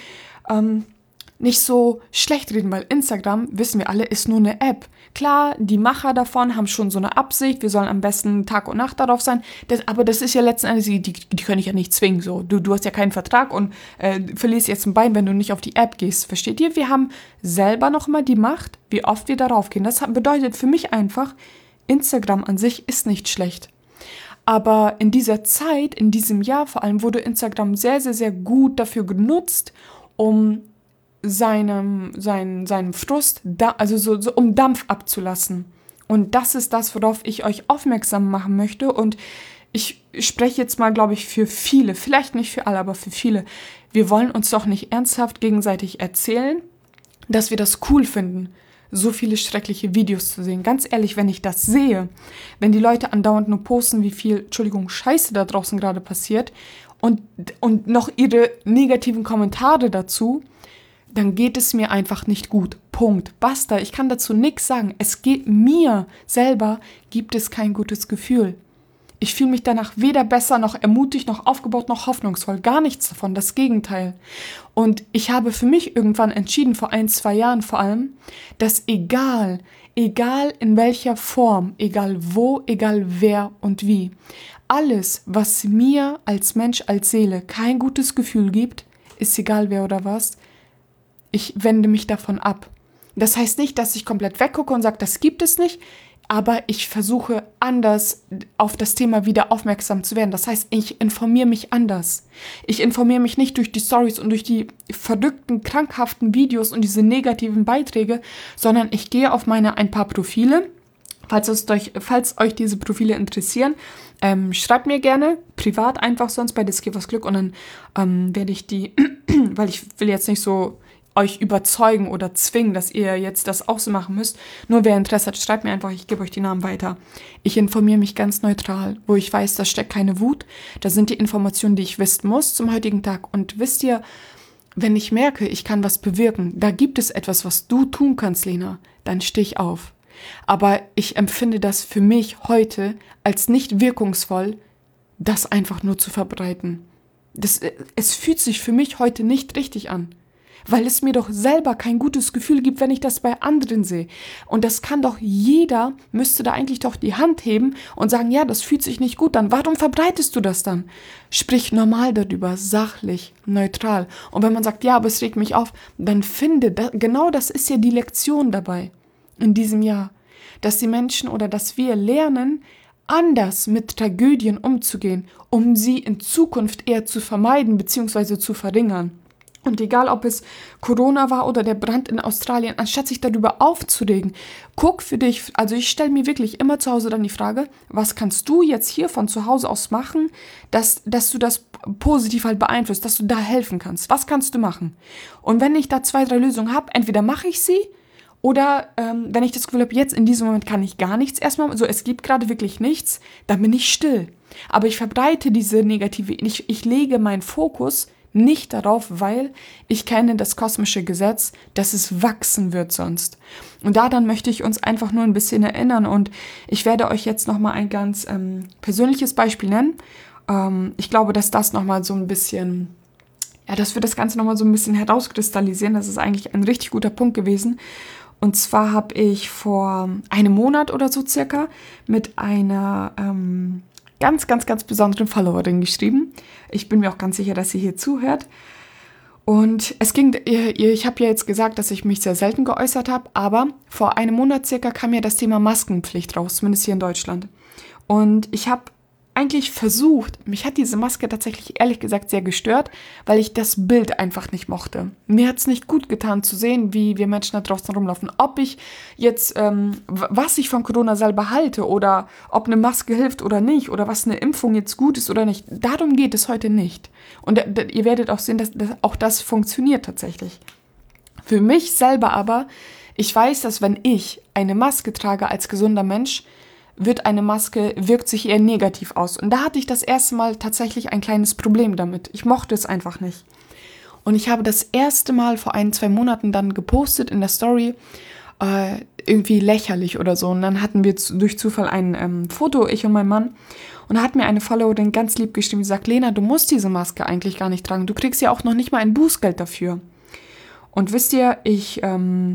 nicht so schlecht reden, weil Instagram, wissen wir alle, ist nur eine App. Klar, die Macher davon haben schon so eine Absicht, wir sollen am besten Tag und Nacht darauf sein, aber das ist ja letzten Endes, die können ich ja nicht zwingen. So. Du hast ja keinen Vertrag und verlierst jetzt ein Bein, wenn du nicht auf die App gehst. Versteht ihr? Wir haben selber noch mal die Macht, wie oft wir darauf gehen. Das bedeutet für mich einfach, Instagram an sich ist nicht schlecht. Aber in dieser Zeit, in diesem Jahr vor allem, wurde Instagram sehr, sehr, sehr gut dafür genutzt, um seinem Frust, um Dampf abzulassen. Und das ist das, worauf ich euch aufmerksam machen möchte. Und ich spreche jetzt mal, glaube ich, für viele, vielleicht nicht für alle, aber für viele. Wir wollen uns doch nicht ernsthaft gegenseitig erzählen, dass wir das cool finden, so viele schreckliche Videos zu sehen. Ganz ehrlich, wenn ich das sehe, wenn die Leute andauernd nur posten, wie viel, Scheiße da draußen gerade passiert und noch ihre negativen Kommentare dazu, dann geht es mir einfach nicht gut. Punkt. Basta. Ich kann dazu nichts sagen. Mir selber gibt es kein gutes Gefühl. Ich fühle mich danach weder besser, noch ermutigt, noch aufgebaut, noch hoffnungsvoll. Gar nichts davon. Das Gegenteil. Und ich habe für mich irgendwann entschieden, vor 1-2 Jahren vor allem, dass egal in welcher Form, egal wo, egal wer und wie, alles, was mir als Mensch, als Seele kein gutes Gefühl gibt, ist egal wer oder was, ich wende mich davon ab. Das heißt nicht, dass ich komplett weggucke und sage, das gibt es nicht, aber ich versuche anders auf das Thema wieder aufmerksam zu werden. Das heißt, ich informiere mich anders. Ich informiere mich nicht durch die Stories und durch die verrückten, krankhaften Videos und diese negativen Beiträge, sondern ich gehe auf meine ein paar Profile. Falls euch diese Profile interessieren, schreibt mir gerne privat einfach sonst bei Diskevers Glück und dann werde ich die, weil ich will jetzt nicht so euch überzeugen oder zwingen, dass ihr jetzt das auch so machen müsst. Nur wer Interesse hat, schreibt mir einfach, ich gebe euch die Namen weiter. Ich informiere mich ganz neutral, wo ich weiß, da steckt keine Wut. Da sind die Informationen, die ich wissen muss zum heutigen Tag. Und wisst ihr, wenn ich merke, ich kann was bewirken, da gibt es etwas, was du tun kannst, Lena, dann stehe ich auf. Aber ich empfinde das für mich heute als nicht wirkungsvoll, das einfach nur zu verbreiten. Es fühlt sich für mich heute nicht richtig an. Weil es mir doch selber kein gutes Gefühl gibt, wenn ich das bei anderen sehe. Und das kann doch jeder, müsste da eigentlich doch die Hand heben und sagen, ja, das fühlt sich nicht gut an. Warum verbreitest du das dann? Sprich normal darüber, sachlich, neutral. Und wenn man sagt, ja, aber es regt mich auf, dann genau das ist ja die Lektion dabei in diesem Jahr. Dass die Menschen oder dass wir lernen, anders mit Tragödien umzugehen, um sie in Zukunft eher zu vermeiden bzw. zu verringern. Und egal, ob es Corona war oder der Brand in Australien, anstatt sich darüber aufzuregen, guck für dich, also ich stelle mir wirklich immer zu Hause dann die Frage, was kannst du jetzt hier von zu Hause aus machen, dass du das positiv halt beeinflusst, dass du da helfen kannst. Was kannst du machen? Und wenn ich da 2, 3 Lösungen habe, entweder mache ich sie oder wenn ich das Gefühl habe, jetzt in diesem Moment kann ich gar nichts erstmal, so es gibt gerade wirklich nichts, dann bin ich still. Aber ich verbreite diese negative, ich lege meinen Fokus nicht darauf, weil ich kenne das kosmische Gesetz, dass es wachsen wird sonst. Und daran möchte ich uns einfach nur ein bisschen erinnern und ich werde euch jetzt nochmal ein ganz persönliches Beispiel nennen. Ich glaube, dass das nochmal so ein bisschen, ja, dass wir das Ganze nochmal so ein bisschen herauskristallisieren. Das ist eigentlich ein richtig guter Punkt gewesen. Und zwar habe ich vor einem Monat oder so circa mit einer ganz, ganz, ganz besonderen Followerin geschrieben. Ich bin mir auch ganz sicher, dass sie hier zuhört. Und ich habe ja jetzt gesagt, dass ich mich sehr selten geäußert habe, aber vor einem Monat circa kam ja das Thema Maskenpflicht raus, zumindest hier in Deutschland. Und ich habe eigentlich versucht, mich hat diese Maske tatsächlich ehrlich gesagt sehr gestört, weil ich das Bild einfach nicht mochte. Mir hat es nicht gut getan zu sehen, wie wir Menschen da draußen rumlaufen. Ob ich jetzt, was ich von Corona selber halte oder ob eine Maske hilft oder nicht oder was eine Impfung jetzt gut ist oder nicht, darum geht es heute nicht. Und ihr werdet auch sehen, dass auch das funktioniert tatsächlich. Für mich selber aber, ich weiß, dass wenn ich eine Maske trage als gesunder Mensch, wirkt sich eher negativ aus. Und da hatte ich das erste Mal tatsächlich ein kleines Problem damit. Ich mochte es einfach nicht. Und ich habe das erste Mal vor 1, 2 Monaten dann gepostet in der Story, irgendwie lächerlich oder so. Und dann hatten wir durch Zufall ein Foto, ich und mein Mann. Und da hat mir eine Followerin ganz lieb geschrieben, die sagt, Lena, du musst diese Maske eigentlich gar nicht tragen. Du kriegst ja auch noch nicht mal ein Bußgeld dafür. Und wisst ihr, ich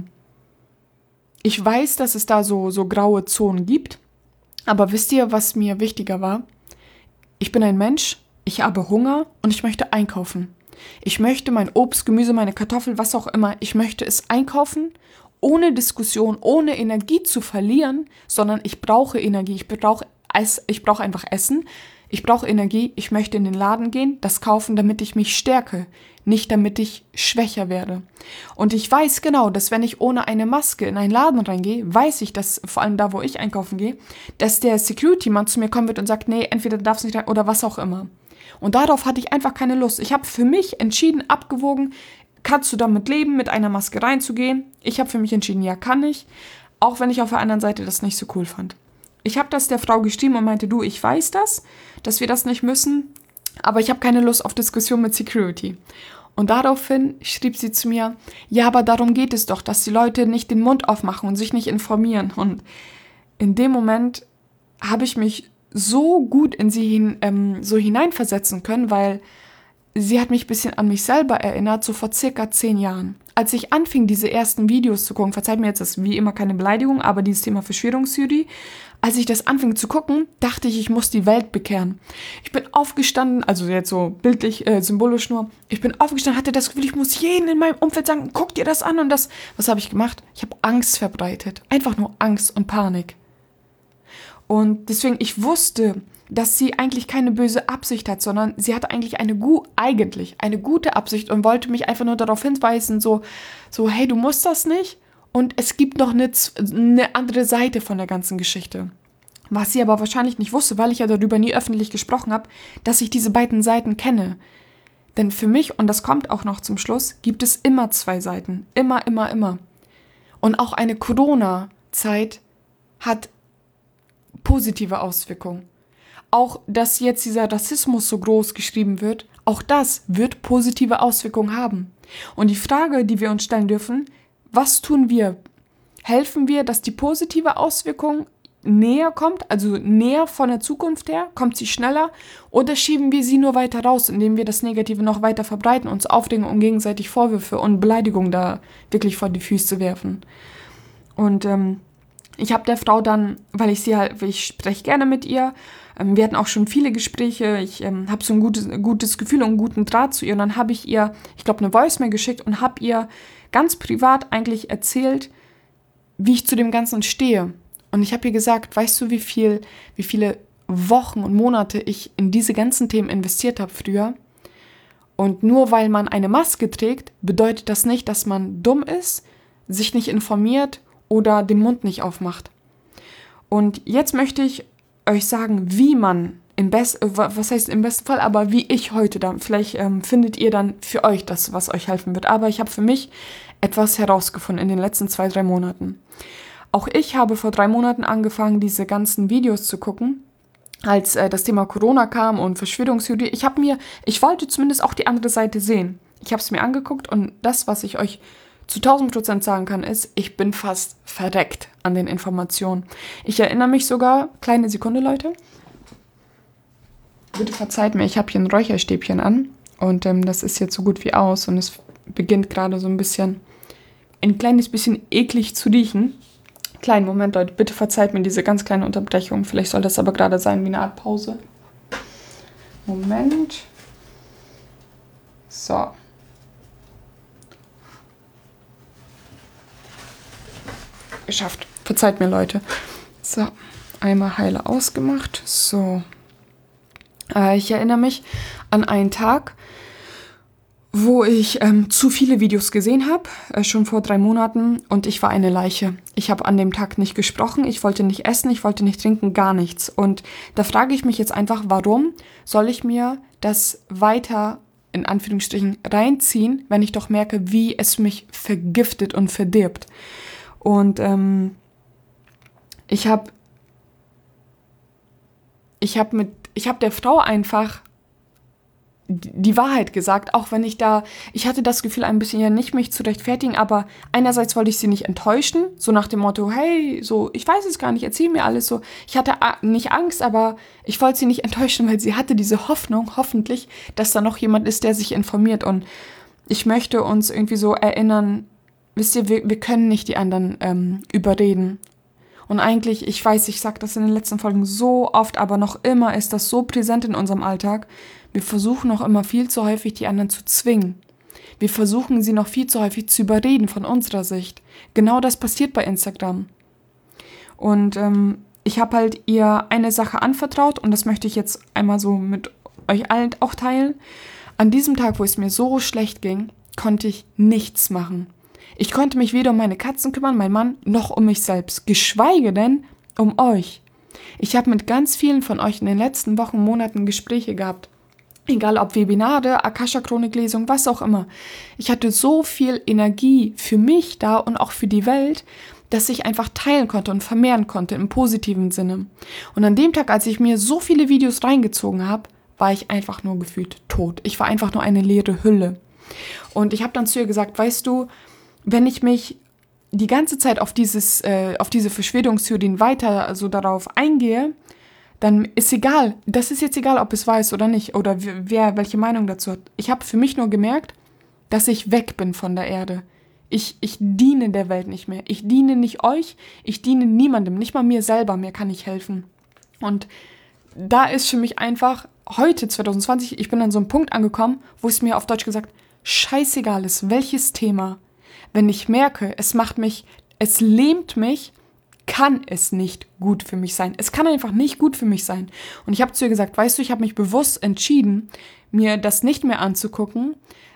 weiß, dass es da so graue Zonen gibt. Aber wisst ihr, was mir wichtiger war? Ich bin ein Mensch, ich habe Hunger und ich möchte einkaufen. Ich möchte mein Obst, Gemüse, meine Kartoffel, was auch immer, ich möchte es einkaufen, ohne Diskussion, ohne Energie zu verlieren, sondern ich brauche Energie, ich brauche einfach Essen, ich brauche Energie, ich möchte in den Laden gehen, das kaufen, damit ich mich stärke, nicht damit ich schwächer werde. Und ich weiß genau, dass wenn ich ohne eine Maske in einen Laden reingehe, weiß ich, dass vor allem da, wo ich einkaufen gehe, dass der Security-Mann zu mir kommen wird und sagt, nee, entweder darfst du nicht rein oder was auch immer. Und darauf hatte ich einfach keine Lust. Ich habe für mich entschieden, abgewogen, kannst du damit leben, mit einer Maske reinzugehen? Ich habe für mich entschieden, ja, kann ich. Auch wenn ich auf der anderen Seite das nicht so cool fand. Ich habe das der Frau geschrieben und meinte, du, ich weiß das, dass wir das nicht müssen, aber ich habe keine Lust auf Diskussion mit Security. Und daraufhin schrieb sie zu mir, ja, aber darum geht es doch, dass die Leute nicht den Mund aufmachen und sich nicht informieren. Und in dem Moment habe ich mich so gut in sie hineinversetzen können, weil sie hat mich ein bisschen an mich selber erinnert, so vor circa 10 Jahren. Als ich anfing, diese ersten Videos zu gucken, verzeiht mir jetzt, das ist wie immer keine Beleidigung, aber dieses Thema Verschwörungstheorie, als ich das anfing zu gucken, dachte ich muss die Welt bekehren. Ich bin aufgestanden, also jetzt so bildlich, symbolisch nur, ich bin aufgestanden, hatte das Gefühl, ich muss jeden in meinem Umfeld sagen, guck dir das an und das. Was habe ich gemacht? Ich habe Angst verbreitet. Einfach nur Angst und Panik. Und deswegen, ich wusste, dass sie eigentlich keine böse Absicht hat, sondern sie hatte eigentlich eine gute Absicht und wollte mich einfach nur darauf hinweisen, so hey, du musst das nicht. Und es gibt noch eine andere Seite von der ganzen Geschichte. Was sie aber wahrscheinlich nicht wusste, weil ich ja darüber nie öffentlich gesprochen habe, dass ich diese beiden Seiten kenne. Denn für mich, und das kommt auch noch zum Schluss, gibt es immer zwei Seiten. Immer, immer, immer. Und auch eine Corona-Zeit hat positive Auswirkungen. Auch, dass jetzt dieser Rassismus so groß geschrieben wird, auch das wird positive Auswirkungen haben. Und die Frage, die wir uns stellen dürfen, was tun wir? Helfen wir, dass die positive Auswirkung näher kommt, also näher von der Zukunft her? Kommt sie schneller? Oder schieben wir sie nur weiter raus, indem wir das Negative noch weiter verbreiten, uns aufregen und gegenseitig Vorwürfe und Beleidigungen da wirklich vor die Füße werfen? Und ich habe der Frau dann, weil ich spreche gerne mit ihr, wir hatten auch schon viele Gespräche, ich habe so ein gutes Gefühl und einen guten Draht zu ihr. Und dann habe ich ihr, ich glaube, eine Voicemail geschickt und habe ihr ganz privat eigentlich erzählt, wie ich zu dem Ganzen stehe. Und ich habe ihr gesagt, weißt du, wie viele Wochen und Monate ich in diese ganzen Themen investiert habe früher? Und nur weil man eine Maske trägt, bedeutet das nicht, dass man dumm ist, sich nicht informiert oder den Mund nicht aufmacht. Und jetzt möchte ich euch sagen, wie man was heißt im besten Fall, aber wie ich heute dann, vielleicht findet ihr dann für euch das, was euch helfen wird. Aber ich habe für mich etwas herausgefunden in den letzten 2-3 Monaten. Auch ich habe vor 3 Monaten angefangen, diese ganzen Videos zu gucken, als das Thema Corona kam und Verschwörungstheorie. Ich wollte zumindest auch die andere Seite sehen. Ich habe es mir angeguckt und das, was ich euch zu 1000% sagen kann, ist, ich bin fast verreckt an den Informationen. Ich erinnere mich sogar, kleine Sekunde, Leute. Bitte verzeiht mir, ich habe hier ein Räucherstäbchen an und das ist jetzt so gut wie aus und es beginnt gerade so ein kleines bisschen eklig zu riechen. Kleinen Moment, Leute, bitte verzeiht mir diese ganz kleine Unterbrechung. Vielleicht soll das aber gerade sein wie eine Art Pause. Moment. So. Geschafft. Verzeiht mir, Leute. So, einmal heile ausgemacht. So. Ich erinnere mich an einen Tag, wo ich zu viele Videos gesehen habe, schon vor 3 Monaten, und ich war eine Leiche. Ich habe an dem Tag nicht gesprochen, ich wollte nicht essen, ich wollte nicht trinken, gar nichts. Und da frage ich mich jetzt einfach, warum soll ich mir das weiter, in Anführungsstrichen, reinziehen, wenn ich doch merke, wie es mich vergiftet und verdirbt. Und ich habe der Frau einfach die Wahrheit gesagt, auch wenn ich hatte das Gefühl, ein bisschen ja nicht mich zu rechtfertigen, aber einerseits wollte ich sie nicht enttäuschen, so nach dem Motto, hey, so, ich weiß es gar nicht, erzähl mir alles so. Ich hatte nicht Angst, aber ich wollte sie nicht enttäuschen, weil sie hatte diese Hoffnung, hoffentlich, dass da noch jemand ist, der sich informiert, und ich möchte uns irgendwie so erinnern, wisst ihr, wir können nicht die anderen überreden. Und eigentlich, ich weiß, ich sage das in den letzten Folgen so oft, aber noch immer ist das so präsent in unserem Alltag. Wir versuchen noch immer viel zu häufig, die anderen zu zwingen. Wir versuchen, sie noch viel zu häufig zu überreden von unserer Sicht. Genau das passiert bei Instagram. Und ich habe halt ihr eine Sache anvertraut und das möchte ich jetzt einmal so mit euch allen auch teilen. An diesem Tag, wo es mir so schlecht ging, konnte ich nichts machen. Ich konnte mich weder um meine Katzen kümmern, meinen Mann, noch um mich selbst, geschweige denn um euch. Ich habe mit ganz vielen von euch in den letzten Wochen, Monaten Gespräche gehabt. Egal ob Webinare, Akasha-Chronik-Lesung, was auch immer. Ich hatte so viel Energie für mich da und auch für die Welt, dass ich einfach teilen konnte und vermehren konnte im positiven Sinne. Und an dem Tag, als ich mir so viele Videos reingezogen habe, war ich einfach nur gefühlt tot. Ich war einfach nur eine leere Hülle. Und ich habe dann zu ihr gesagt, weißt du, wenn ich mich die ganze Zeit auf diese Verschwörungstheorien weiter so darauf eingehe, dann ist egal. Das ist jetzt egal, ob es weiß oder nicht oder wer welche Meinung dazu hat. Ich habe für mich nur gemerkt, dass ich weg bin von der Erde. Ich diene der Welt nicht mehr. Ich diene nicht euch, ich diene niemandem, nicht mal mir selber, mir kann ich helfen. Und da ist für mich einfach heute, 2020, ich bin an so einem Punkt angekommen, wo es mir auf Deutsch gesagt, scheißegal ist, welches Thema. Wenn ich merke, es lähmt mich, kann es nicht gut für mich sein. Es kann einfach nicht gut für mich sein. Und ich habe zu ihr gesagt, weißt du, ich habe mich bewusst entschieden, mir das nicht mehr anzugucken,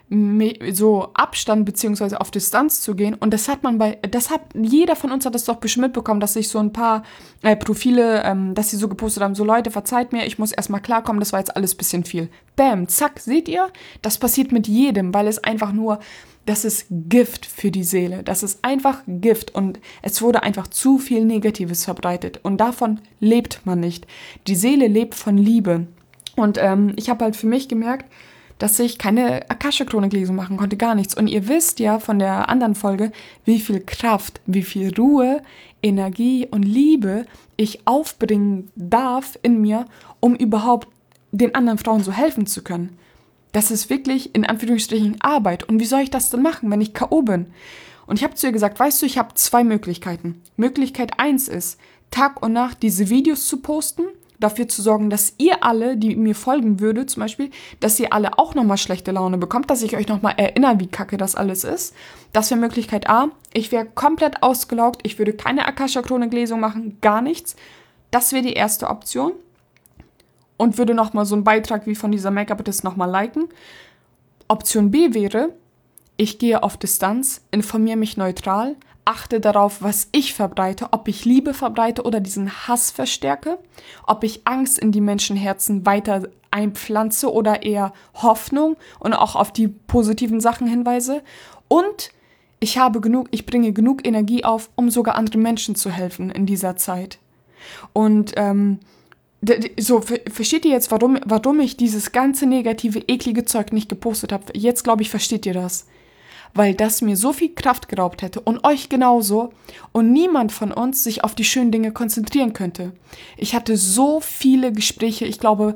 so Abstand beziehungsweise auf Distanz zu gehen. Und das hat jeder von uns hat das doch bestimmt mitbekommen, dass sich so ein paar Profile, dass sie so gepostet haben, so Leute, verzeiht mir, ich muss erstmal klarkommen, das war jetzt alles ein bisschen viel. Bam, zack, seht ihr? Das passiert mit jedem, weil es einfach nur, das ist Gift für die Seele. Das ist einfach Gift und es wurde einfach zu viel Negatives verbreitet und davon lebt man nicht. Die Seele lebt von Liebe. Und ich habe halt für mich gemerkt, dass ich keine Akasha-Chronik-Lesung machen konnte, gar nichts. Und ihr wisst ja von der anderen Folge, wie viel Kraft, wie viel Ruhe, Energie und Liebe ich aufbringen darf in mir, um überhaupt den anderen Frauen so helfen zu können. Das ist wirklich in Anführungsstrichen Arbeit. Und wie soll ich das denn machen, wenn ich K.O. bin? Und ich habe zu ihr gesagt, weißt du, ich habe 2 Möglichkeiten. Möglichkeit 1 ist, Tag und Nacht diese Videos zu posten, dafür zu sorgen, dass ihr alle, die mir folgen würde zum Beispiel, dass ihr alle auch nochmal schlechte Laune bekommt, dass ich euch nochmal erinnere, wie kacke das alles ist. Das wäre Möglichkeit A. Ich wäre komplett ausgelaugt, ich würde keine Akasha-Chronik-Lesung machen, gar nichts. Das wäre die erste Option. Und würde nochmal so einen Beitrag wie von dieser Make-up-Artist nochmal liken. Option B wäre, ich gehe auf Distanz, informiere mich neutral, achte darauf, was ich verbreite, ob ich Liebe verbreite oder diesen Hass verstärke, ob ich Angst in die Menschenherzen weiter einpflanze oder eher Hoffnung und auch auf die positiven Sachen hinweise. Und ich bringe genug Energie auf, um sogar anderen Menschen zu helfen in dieser Zeit. Und versteht ihr jetzt, warum ich dieses ganze negative, eklige Zeug nicht gepostet habe? Jetzt, glaube ich, versteht ihr das. Weil das mir so viel Kraft geraubt hätte und euch genauso und niemand von uns sich auf die schönen Dinge konzentrieren könnte. Ich hatte so viele Gespräche, ich glaube,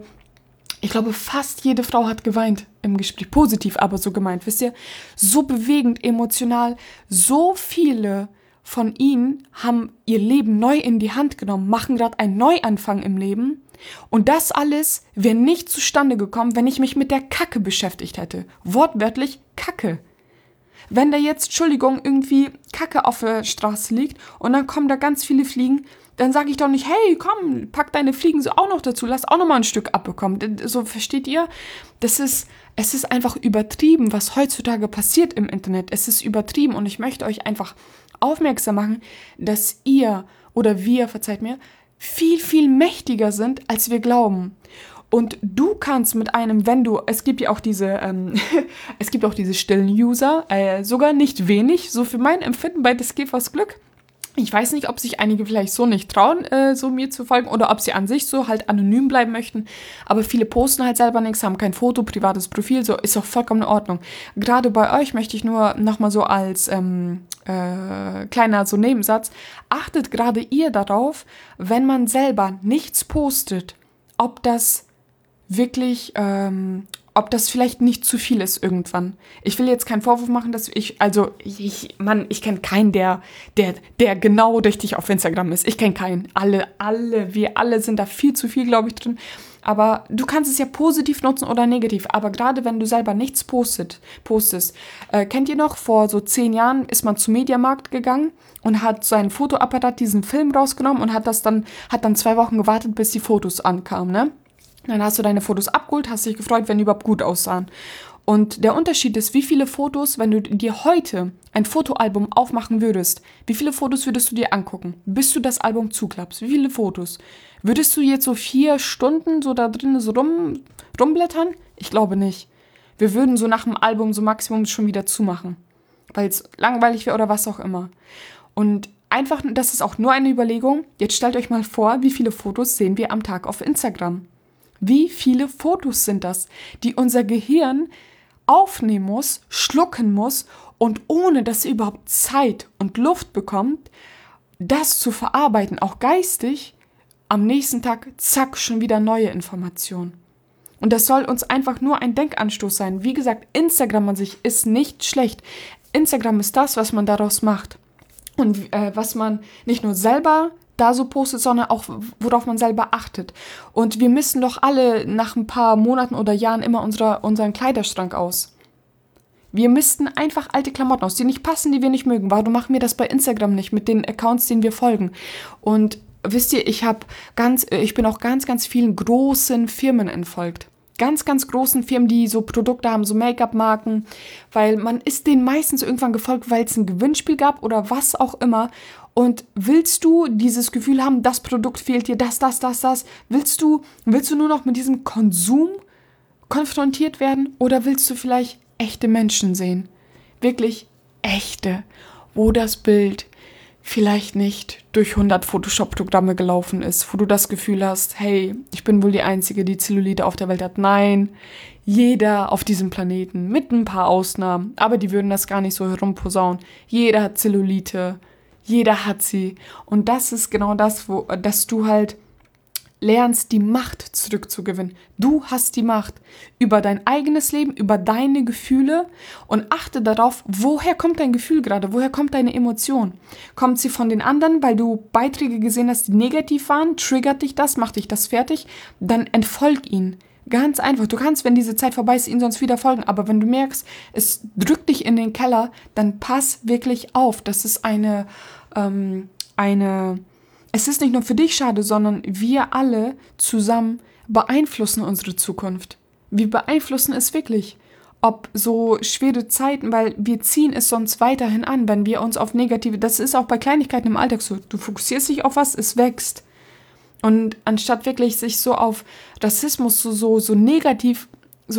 fast jede Frau hat geweint im Gespräch, positiv aber so gemeint, wisst ihr? So bewegend, emotional, so viele von ihnen haben ihr Leben neu in die Hand genommen, machen gerade einen Neuanfang im Leben und das alles wäre nicht zustande gekommen, wenn ich mich mit der Kacke beschäftigt hätte. Wortwörtlich Kacke. Wenn da jetzt, Entschuldigung, irgendwie Kacke auf der Straße liegt und dann kommen da ganz viele Fliegen, dann sage ich doch nicht, hey, komm, pack deine Fliegen so auch noch dazu, lass auch noch mal ein Stück abbekommen. So, versteht ihr? Es ist einfach übertrieben, was heutzutage passiert im Internet. Es ist übertrieben und ich möchte euch einfach aufmerksam machen, dass ihr oder wir, verzeiht mir, viel, viel mächtiger sind, als wir glauben. Und du kannst mit einem, es gibt ja auch diese stillen User, sogar nicht wenig, so für mein Empfinden bei des Käfers Glück. Ich weiß nicht, ob sich einige vielleicht so nicht trauen, so mir zu folgen oder ob sie an sich so halt anonym bleiben möchten. Aber viele posten halt selber nichts, haben kein Foto, privates Profil, so ist auch vollkommen in Ordnung. Gerade bei euch möchte ich nur nochmal so als kleiner so Nebensatz, achtet gerade ihr darauf, wenn man selber nichts postet, ob das vielleicht nicht zu viel ist irgendwann. Ich will jetzt keinen Vorwurf machen, dass ich kenne keinen, der genau richtig auf Instagram ist. Ich kenne keinen. Wir alle sind da viel zu viel, glaube ich, drin. Aber du kannst es ja positiv nutzen oder negativ. Aber gerade wenn du selber nichts postest, kennt ihr noch, vor so 10 Jahren ist man zum Mediamarkt gegangen und hat seinen Fotoapparat, diesen Film rausgenommen und hat dann 2 Wochen gewartet, bis die Fotos ankamen, ne? Dann hast du deine Fotos abgeholt, hast dich gefreut, wenn die überhaupt gut aussahen. Und der Unterschied ist, wie viele Fotos, wenn du dir heute ein Fotoalbum aufmachen würdest, wie viele Fotos würdest du dir angucken, bis du das Album zuklappst? Wie viele Fotos? Würdest du jetzt so 4 Stunden so da drin so rumblättern? Ich glaube nicht. Wir würden so nach dem Album so Maximum schon wieder zumachen, weil es langweilig wäre oder was auch immer. Und einfach, das ist auch nur eine Überlegung. Jetzt stellt euch mal vor, wie viele Fotos sehen wir am Tag auf Instagram? Wie viele Fotos sind das, die unser Gehirn aufnehmen muss, schlucken muss und ohne dass er überhaupt Zeit und Luft bekommt, das zu verarbeiten, auch geistig, am nächsten Tag, zack, schon wieder neue Informationen. Und das soll uns einfach nur ein Denkanstoß sein. Wie gesagt, Instagram an sich ist nicht schlecht. Instagram ist das, was man daraus macht. Und was man nicht nur selber da so postet, sondern auch, worauf man selber achtet. Und wir misten doch alle nach ein paar Monaten oder Jahren immer unseren Kleiderschrank aus. Wir misten einfach alte Klamotten aus, die nicht passen, die wir nicht mögen. Warum machen wir das bei Instagram nicht mit den Accounts, denen wir folgen? Und wisst ihr, ich bin auch ganz, ganz vielen großen Firmen entfolgt. Ganz, ganz großen Firmen, die so Produkte haben, so Make-up-Marken, weil man ist denen meistens irgendwann gefolgt, weil es ein Gewinnspiel gab oder was auch immer. Und willst du dieses Gefühl haben, das Produkt fehlt dir, das? Willst du nur noch mit diesem Konsum konfrontiert werden oder willst du vielleicht echte Menschen sehen? Wirklich echte, wo das Bild vielleicht nicht durch 100 Photoshop-Programme gelaufen ist, wo du das Gefühl hast, hey, ich bin wohl die Einzige, die Zellulite auf der Welt hat. Nein, jeder auf diesem Planeten, mit ein paar Ausnahmen, aber die würden das gar nicht so herumposaunen. Jeder hat Zellulite, jeder hat sie. Und das ist genau das, dass du halt lernst, die Macht zurückzugewinnen. Du hast die Macht über dein eigenes Leben, über deine Gefühle und achte darauf, woher kommt dein Gefühl gerade, woher kommt deine Emotion? Kommt sie von den anderen, weil du Beiträge gesehen hast, die negativ waren? Triggert dich das? Macht dich das fertig? Dann entfolg ihnen. Ganz einfach. Du kannst, wenn diese Zeit vorbei ist, ihnen sonst wieder folgen. Aber wenn du merkst, es drückt dich in den Keller, dann pass wirklich auf. Das ist es ist nicht nur für dich schade, sondern wir alle zusammen beeinflussen unsere Zukunft. Wir beeinflussen es wirklich. Ob so schwere Zeiten, weil wir ziehen es sonst weiterhin an, wenn wir uns auf negative, das ist auch bei Kleinigkeiten im Alltag so, du fokussierst dich auf was, es wächst. Und anstatt wirklich sich so auf Rassismus so negativ,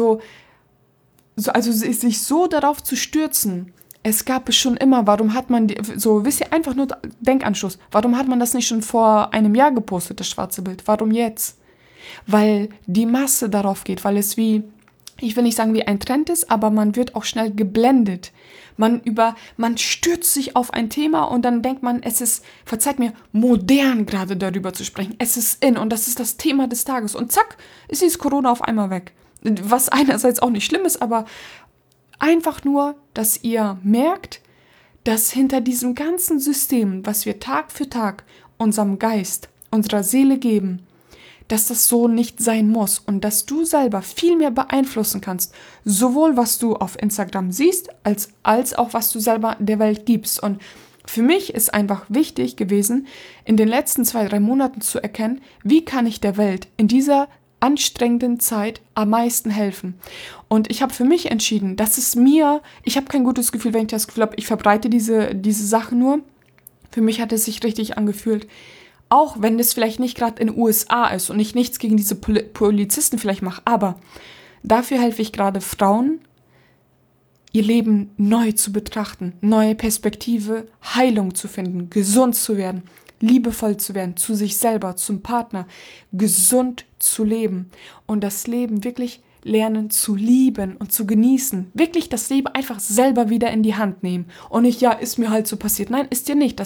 also sich so darauf zu stürzen, es gab es schon immer, warum hat man, wisst ihr, einfach nur Denkanstoß, warum hat man das nicht schon vor einem Jahr gepostet, das schwarze Bild, warum jetzt? Weil die Masse darauf geht, weil es ich will nicht sagen wie ein Trend ist, aber man wird auch schnell geblendet. Man stürzt sich auf ein Thema und dann denkt man, es ist, verzeiht mir, modern gerade darüber zu sprechen, es ist in und das ist das Thema des Tages und zack, ist dieses Corona auf einmal weg. Was einerseits auch nicht schlimm ist, aber einfach nur, dass ihr merkt, dass hinter diesem ganzen System, was wir Tag für Tag unserem Geist, unserer Seele geben, dass das so nicht sein muss und dass du selber viel mehr beeinflussen kannst, sowohl was du auf Instagram siehst, als auch was du selber der Welt gibst. Und für mich ist einfach wichtig gewesen, in den letzten 2-3 Monaten zu erkennen, wie kann ich der Welt in dieser anstrengenden Zeit am meisten helfen. Und ich habe für mich entschieden, ich habe kein gutes Gefühl, wenn ich das Gefühl habe, ich verbreite diese Sachen nur. Für mich hat es sich richtig angefühlt. Auch wenn das vielleicht nicht gerade in den USA ist und ich nichts gegen diese Polizisten vielleicht mache, aber dafür helfe ich gerade Frauen, ihr Leben neu zu betrachten, neue Perspektive, Heilung zu finden, gesund zu werden, liebevoll zu werden, zu sich selber, zum Partner, gesund zu leben und das Leben wirklich lernen zu lieben und zu genießen. Wirklich das Leben einfach selber wieder in die Hand nehmen und nicht, ja, ist mir halt so passiert. Nein, ist dir nicht.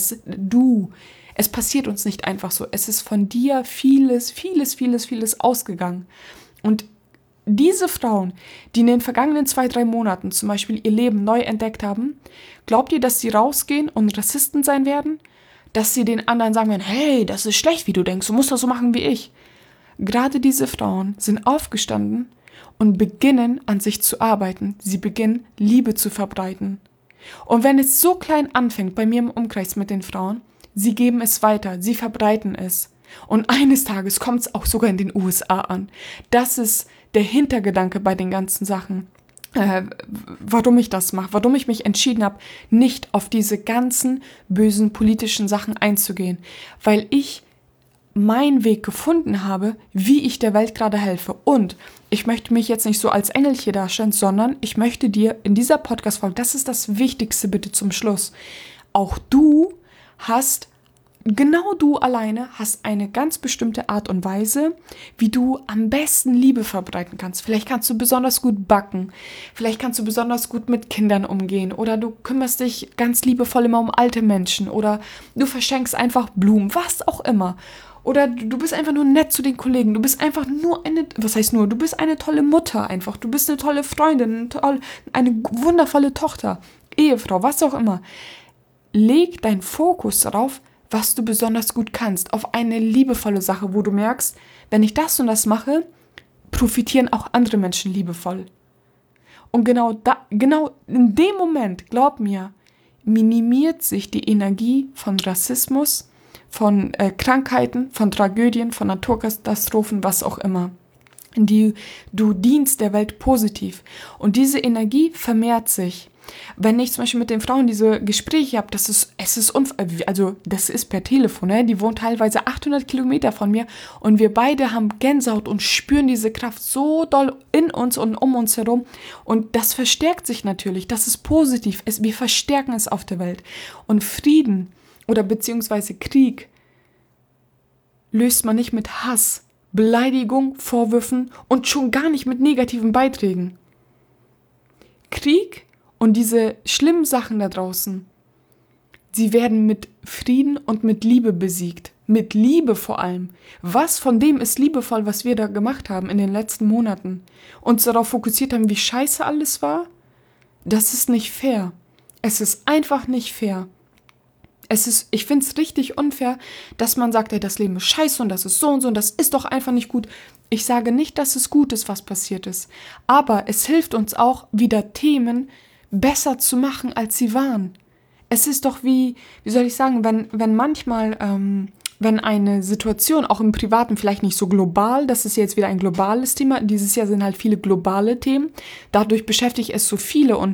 Es passiert uns nicht einfach so. Es ist von dir vieles ausgegangen. Und diese Frauen, die in den vergangenen 2-3 Monaten zum Beispiel ihr Leben neu entdeckt haben, glaubt ihr, dass sie rausgehen und Rassisten sein werden? Dass sie den anderen sagen werden, hey, das ist schlecht, wie du denkst, du musst das so machen wie ich. Gerade diese Frauen sind aufgestanden und beginnen an sich zu arbeiten. Sie beginnen Liebe zu verbreiten. Und wenn es so klein anfängt, bei mir im Umkreis mit den Frauen, sie geben es weiter, sie verbreiten es. Und eines Tages kommt es auch sogar in den USA an. Das ist der Hintergedanke bei den ganzen Sachen, warum ich das mache, warum ich mich entschieden habe, nicht auf diese ganzen bösen politischen Sachen einzugehen. Weil ich meinen Weg gefunden habe, wie ich der Welt gerade helfe. Und ich möchte mich jetzt nicht so als Engelchen darstellen, sondern ich möchte dir in dieser Podcast-Folge, das ist das Wichtigste bitte zum Schluss, auch du alleine hast eine ganz bestimmte Art und Weise, wie du am besten Liebe verbreiten kannst. Vielleicht kannst du besonders gut backen, vielleicht kannst du besonders gut mit Kindern umgehen oder du kümmerst dich ganz liebevoll immer um alte Menschen oder du verschenkst einfach Blumen, was auch immer. Oder du bist einfach nur nett zu den Kollegen, du bist einfach du bist eine tolle Mutter einfach, du bist eine tolle Freundin, eine wundervolle Tochter. Ehefrau, was auch immer. Leg deinen Fokus darauf, was du besonders gut kannst, auf eine liebevolle Sache, wo du merkst, wenn ich das und das mache, profitieren auch andere Menschen liebevoll. Und genau in dem Moment, glaub mir, minimiert sich die Energie von Rassismus, von Krankheiten, von Tragödien, von Naturkatastrophen, was auch immer. Du dienst der Welt positiv. Und diese Energie vermehrt sich. Wenn ich zum Beispiel mit den Frauen diese Gespräche habe, das ist per Telefon, ne? Die wohnen teilweise 800 Kilometer von mir und wir beide haben Gänsehaut und spüren diese Kraft so doll in uns und um uns herum und das verstärkt sich natürlich, das ist positiv, wir verstärken es auf der Welt und Frieden oder beziehungsweise Krieg löst man nicht mit Hass, Beleidigung, Vorwürfen und schon gar nicht mit negativen Beiträgen. Krieg und diese schlimmen Sachen da draußen, sie werden mit Frieden und mit Liebe besiegt. Mit Liebe vor allem. Was von dem ist liebevoll, was wir da gemacht haben in den letzten Monaten? Uns darauf fokussiert haben, wie scheiße alles war? Das ist nicht fair. Es ist einfach nicht fair. Ich finde es richtig unfair, dass man sagt, ey, das Leben ist scheiße und das ist so und das ist doch einfach nicht gut. Ich sage nicht, dass es gut ist, was passiert ist. Aber es hilft uns auch, wieder Themen besser zu machen, als sie waren. Es ist doch wie soll ich sagen, wenn manchmal, wenn eine Situation auch im Privaten vielleicht nicht so global, das ist jetzt wieder ein globales Thema, dieses Jahr sind halt viele globale Themen, dadurch beschäftigt es so viele und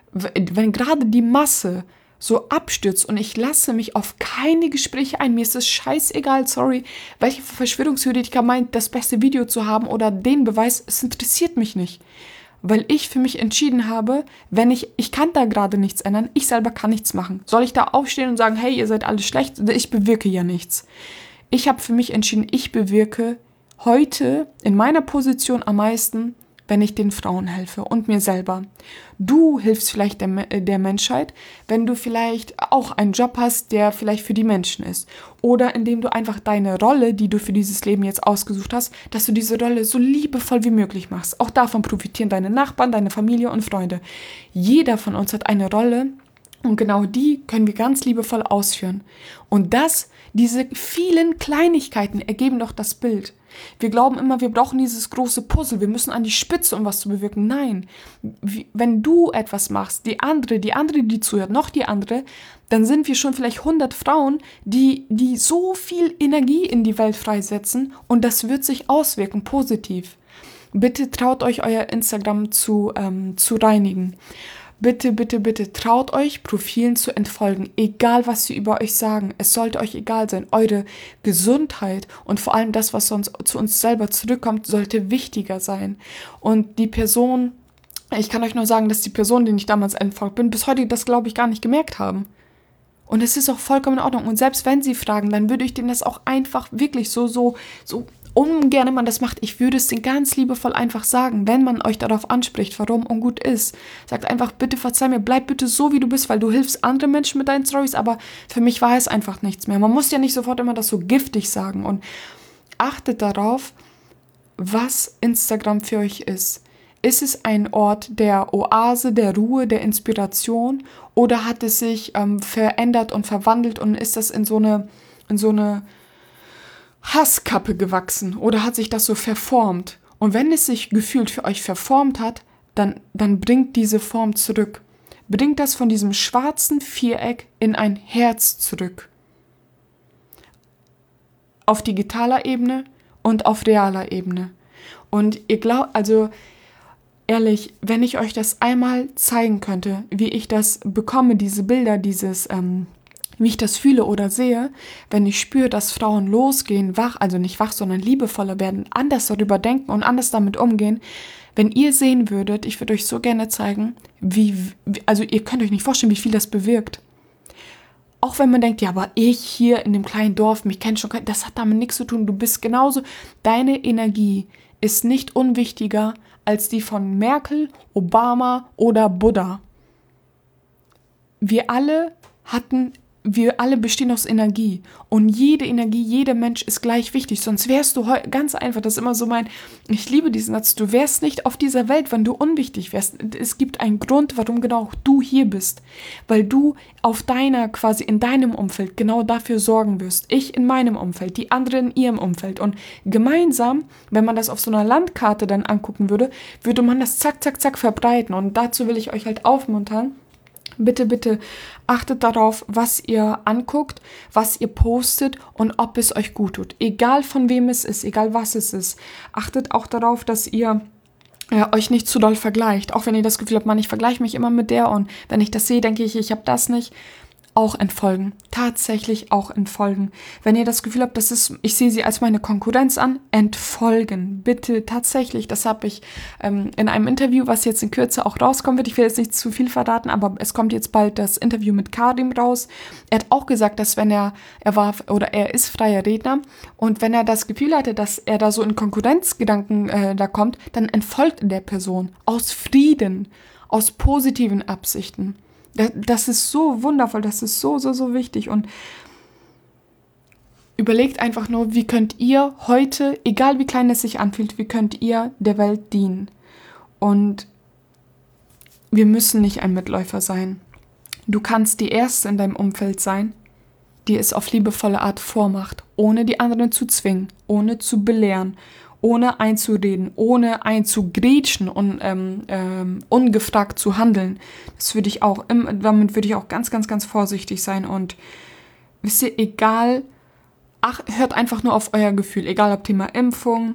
wenn gerade die Masse so abstürzt und ich lasse mich auf keine Gespräche ein, mir ist es scheißegal, sorry, welche Verschwörungstheoretiker meint, das beste Video zu haben oder den Beweis, es interessiert mich nicht. Weil ich für mich entschieden habe, ich kann da gerade nichts ändern, ich selber kann nichts machen. Soll ich da aufstehen und sagen, hey, ihr seid alle schlecht? Ich bewirke ja nichts. Ich habe für mich entschieden, ich bewirke heute in meiner Position am meisten, wenn ich den Frauen helfe und mir selber. Du hilfst vielleicht der Menschheit, wenn du vielleicht auch einen Job hast, der vielleicht für die Menschen ist. Oder indem du einfach deine Rolle, die du für dieses Leben jetzt ausgesucht hast, dass du diese Rolle so liebevoll wie möglich machst. Auch davon profitieren deine Nachbarn, deine Familie und Freunde. Jeder von uns hat eine Rolle und genau die können wir ganz liebevoll ausführen. Und diese vielen Kleinigkeiten ergeben doch das Bild. Wir glauben immer, wir brauchen dieses große Puzzle, wir müssen an die Spitze, um was zu bewirken. Nein, wenn du etwas machst, die andere, die zuhört, noch die andere, dann sind wir schon vielleicht 100 Frauen, die so viel Energie in die Welt freisetzen und das wird sich auswirken, positiv. Bitte traut euch, euer Instagram zu reinigen. Bitte, bitte, bitte traut euch, Profilen zu entfolgen, egal was sie über euch sagen. Es sollte euch egal sein. Eure Gesundheit und vor allem das, was sonst zu uns selber zurückkommt, sollte wichtiger sein. Und die Person, ich kann euch nur sagen, dass die Person, denen ich damals entfolgt bin, bis heute das, glaube ich, gar nicht gemerkt haben. Und es ist auch vollkommen in Ordnung. Und selbst wenn sie fragen, dann würde ich denen das auch einfach wirklich so ungern man das macht, ich würde es denen ganz liebevoll einfach sagen, wenn man euch darauf anspricht, warum und gut ist. Sagt einfach, bitte verzeih mir, bleib bitte so, wie du bist, weil du hilfst anderen Menschen mit deinen Storys, aber für mich war es einfach nichts mehr. Man muss ja nicht sofort immer das so giftig sagen und achtet darauf, was Instagram für euch ist. Ist es ein Ort der Oase, der Ruhe, der Inspiration oder hat es sich verändert und verwandelt und ist das in so eine Hasskappe gewachsen oder hat sich das so verformt? Und wenn es sich gefühlt für euch verformt hat, dann bringt diese Form zurück. Bringt das von diesem schwarzen Viereck in ein Herz zurück. Auf digitaler Ebene und auf realer Ebene. Und ihr glaubt, also ehrlich, wenn ich euch das einmal zeigen könnte, wie ich das bekomme, diese Bilder, wie ich das fühle oder sehe, wenn ich spüre, dass Frauen losgehen, also nicht wach, sondern liebevoller werden, anders darüber denken und anders damit umgehen. Wenn ihr sehen würdet, ich würde euch so gerne zeigen, also ihr könnt euch nicht vorstellen, wie viel das bewirkt. Auch wenn man denkt, ja, aber ich hier in dem kleinen Dorf, mich kennt schon keiner, das hat damit nichts zu tun. Du bist genauso, deine Energie ist nicht unwichtiger als die von Merkel, Obama oder Buddha. Wir alle hatten wir alle bestehen aus Energie und jede Energie, jeder Mensch ist gleich wichtig, sonst wärst du ganz einfach, das ist immer so ich liebe diesen Satz, du wärst nicht auf dieser Welt, wenn du unwichtig wärst. Es gibt einen Grund, warum genau du hier bist, weil du quasi in deinem Umfeld genau dafür sorgen wirst. Ich in meinem Umfeld, die anderen in ihrem Umfeld und gemeinsam, wenn man das auf so einer Landkarte dann angucken würde, würde man das zack, zack, zack verbreiten und dazu will ich euch halt aufmuntern. Bitte, bitte achtet darauf, was ihr anguckt, was ihr postet und ob es euch gut tut. Egal von wem es ist, egal was es ist. Achtet auch darauf, dass ihr euch nicht zu doll vergleicht. Auch wenn ihr das Gefühl habt, ich vergleiche mich immer mit der und wenn ich das sehe, denke ich habe das nicht. Auch entfolgen. Tatsächlich auch entfolgen. Wenn ihr das Gefühl habt, ich sehe sie als meine Konkurrenz an, entfolgen. Bitte, tatsächlich. Das habe ich in einem Interview, was jetzt in Kürze auch rauskommen wird. Ich will jetzt nicht zu viel verraten, aber es kommt jetzt bald das Interview mit Karim raus. Er hat auch gesagt, dass wenn er ist freier Redner und wenn er das Gefühl hatte, dass er da so in Konkurrenzgedanken da kommt, dann entfolgt der Person. Aus Frieden, aus positiven Absichten. Das ist so wundervoll, das ist so, so, so wichtig und überlegt einfach nur, wie könnt ihr heute, egal wie klein es sich anfühlt, wie könnt ihr der Welt dienen und wir müssen nicht ein Mitläufer sein. Du kannst die Erste in deinem Umfeld sein, die es auf liebevolle Art vormacht, ohne die anderen zu zwingen, ohne zu belehren, ohne einzureden, ohne einzugrätschen und ungefragt zu handeln. Damit würde ich auch ganz, ganz, ganz vorsichtig sein. Und wisst ihr, hört einfach nur auf euer Gefühl. Egal ob Thema Impfung,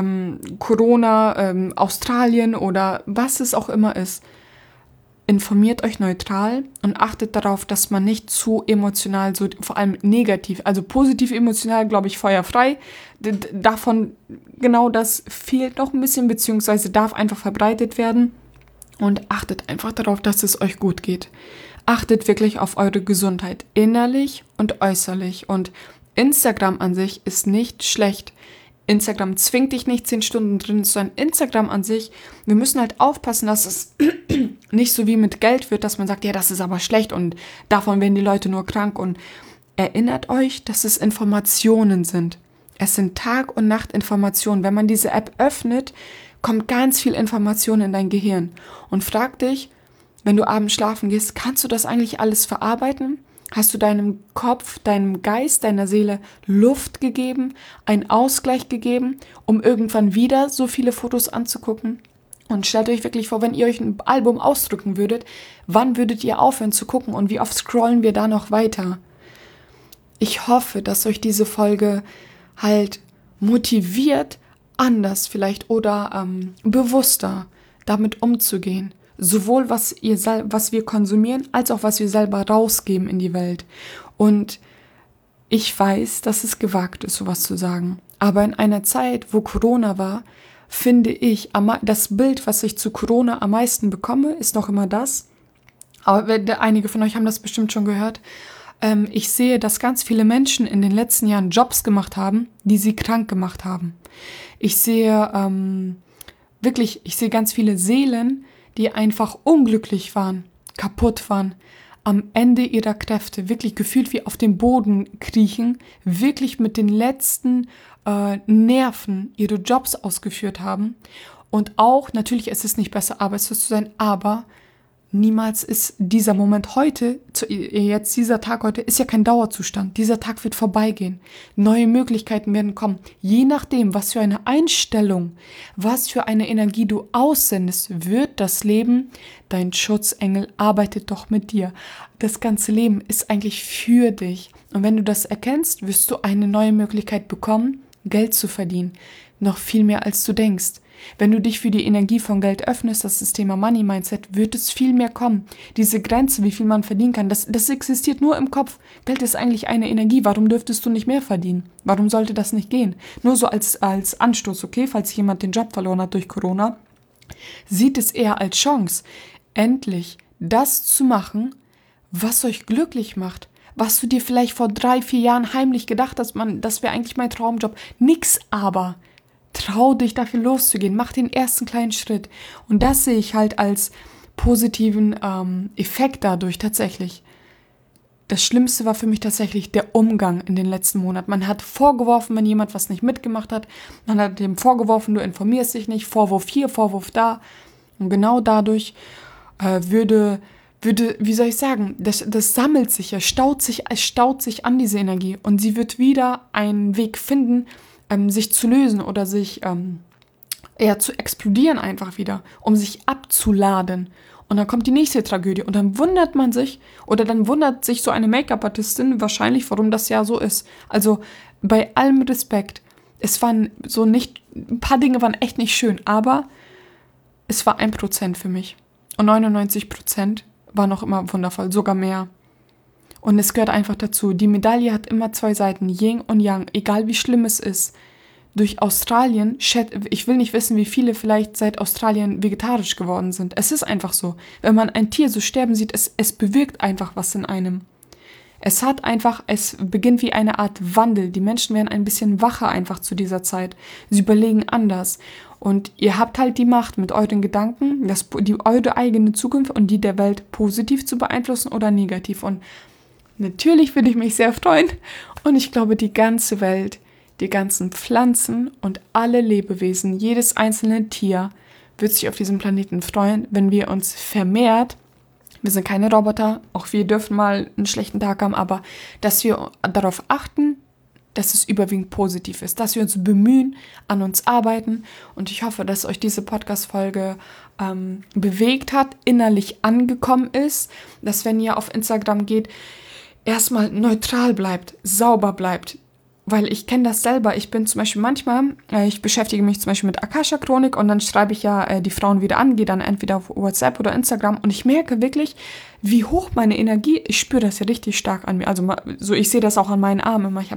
Corona, Australien oder was es auch immer ist. Informiert euch neutral und achtet darauf, dass man nicht zu emotional, so vor allem negativ, also positiv emotional, glaube ich, feuerfrei. Davon, genau das fehlt noch ein bisschen, beziehungsweise darf einfach verbreitet werden. Und achtet einfach darauf, dass es euch gut geht. Achtet wirklich auf eure Gesundheit, innerlich und äußerlich. Und Instagram an sich ist nicht schlecht. Instagram zwingt dich nicht 10 Stunden drin zu sein. Instagram an sich, wir müssen halt aufpassen, dass es nicht so wie mit Geld wird, dass man sagt, ja, das ist aber schlecht und davon werden die Leute nur krank. Und erinnert euch, dass es Informationen sind. Es sind Tag- und Nacht-Informationen. Wenn man diese App öffnet, kommt ganz viel Information in dein Gehirn. Und frag dich, wenn du abends schlafen gehst, kannst du das eigentlich alles verarbeiten? Hast du deinem Kopf, deinem Geist, deiner Seele Luft gegeben, einen Ausgleich gegeben, um irgendwann wieder so viele Fotos anzugucken? Und stellt euch wirklich vor, wenn ihr euch ein Album ausdrücken würdet, wann würdet ihr aufhören zu gucken und wie oft scrollen wir da noch weiter? Ich hoffe, dass euch diese Folge halt motiviert, anders vielleicht oder bewusster damit umzugehen. Sowohl was wir konsumieren, als auch was wir selber rausgeben in die Welt. Und ich weiß, dass es gewagt ist, sowas zu sagen. Aber in einer Zeit, wo Corona war, finde ich, das Bild, was ich zu Corona am meisten bekomme, ist noch immer das. Aber einige von euch haben das bestimmt schon gehört. Ich sehe, dass ganz viele Menschen in den letzten Jahren Jobs gemacht haben, die sie krank gemacht haben. Ich sehe ganz viele Seelen, die einfach unglücklich waren, kaputt waren, am Ende ihrer Kräfte, wirklich gefühlt wie auf dem Boden kriechen, wirklich mit den letzten Nerven ihre Jobs ausgeführt haben. Und auch, natürlich ist es nicht besser, arbeitslos zu sein, aber niemals ist dieser Moment heute, dieser Tag heute, ist ja kein Dauerzustand. Dieser Tag wird vorbeigehen. Neue Möglichkeiten werden kommen. Je nachdem, was für eine Einstellung, was für eine Energie du aussendest, wird das Leben, dein Schutzengel, arbeitet doch mit dir. Das ganze Leben ist eigentlich für dich. Und wenn du das erkennst, wirst du eine neue Möglichkeit bekommen, Geld zu verdienen. Noch viel mehr, als du denkst. Wenn du dich für die Energie von Geld öffnest, das ist das Thema Money Mindset, wird es viel mehr kommen. Diese Grenze, wie viel man verdienen kann, das existiert nur im Kopf. Geld ist eigentlich eine Energie. Warum dürftest du nicht mehr verdienen? Warum sollte das nicht gehen? Nur so als Anstoß, okay? Falls jemand den Job verloren hat durch Corona, sieht es eher als Chance, endlich das zu machen, was euch glücklich macht. Was du dir vielleicht vor 3-4 Jahren heimlich gedacht hast, das wäre eigentlich mein Traumjob. Nix aber. Trau dich dafür loszugehen, mach den ersten kleinen Schritt. Und das sehe ich halt als positiven Effekt dadurch tatsächlich. das Schlimmste war für mich tatsächlich der Umgang in den letzten Monaten. Man hat vorgeworfen, wenn jemand was nicht mitgemacht hat. Man hat dem vorgeworfen, du informierst dich nicht. Vorwurf hier, Vorwurf da. Und genau dadurch würde, wie soll ich sagen, das sammelt sich, es staut sich an, diese Energie. Und sie wird wieder einen Weg finden, sich zu lösen oder sich eher zu explodieren einfach wieder, um sich abzuladen. Und dann kommt die nächste Tragödie und dann wundert man sich, oder dann wundert sich so eine Make-up-Artistin wahrscheinlich, warum das ja so ist. Also bei allem Respekt, es waren so nicht, ein paar Dinge waren echt nicht schön, aber es war 1% für mich. Und 99% war noch immer wundervoll, sogar mehr. Und es gehört einfach dazu. Die Medaille hat immer 2 Seiten, Yin und Yang, egal wie schlimm es ist. Durch Australien, ich will nicht wissen, wie viele vielleicht seit Australien vegetarisch geworden sind. Es ist einfach so. Wenn man ein Tier so sterben sieht, es bewirkt einfach was in einem. Es beginnt wie eine Art Wandel. Die Menschen werden ein bisschen wacher einfach zu dieser Zeit. Sie überlegen anders. Und ihr habt halt die Macht, mit euren Gedanken, eure eigene Zukunft und die der Welt positiv zu beeinflussen oder negativ. Und natürlich würde ich mich sehr freuen. Und ich glaube, die ganze Welt, die ganzen Pflanzen und alle Lebewesen, jedes einzelne Tier wird sich auf diesem Planeten freuen, wenn wir uns vermehrt, wir sind keine Roboter, auch wir dürfen mal einen schlechten Tag haben, aber dass wir darauf achten, dass es überwiegend positiv ist, dass wir uns bemühen, an uns arbeiten, und ich hoffe, dass euch diese Podcast-Folge bewegt hat, innerlich angekommen ist, dass wenn ihr auf Instagram geht, erstmal neutral bleibt, sauber bleibt. Weil ich kenne das selber. Ich bin zum Beispiel manchmal, ich beschäftige mich zum Beispiel mit Akasha-Chronik und dann schreibe ich ja die Frauen wieder an, gehe dann entweder auf WhatsApp oder Instagram und ich merke wirklich, wie hoch meine Energie, ich spüre das ja richtig stark an mir. Also so, ich sehe das auch an meinen Armen immer.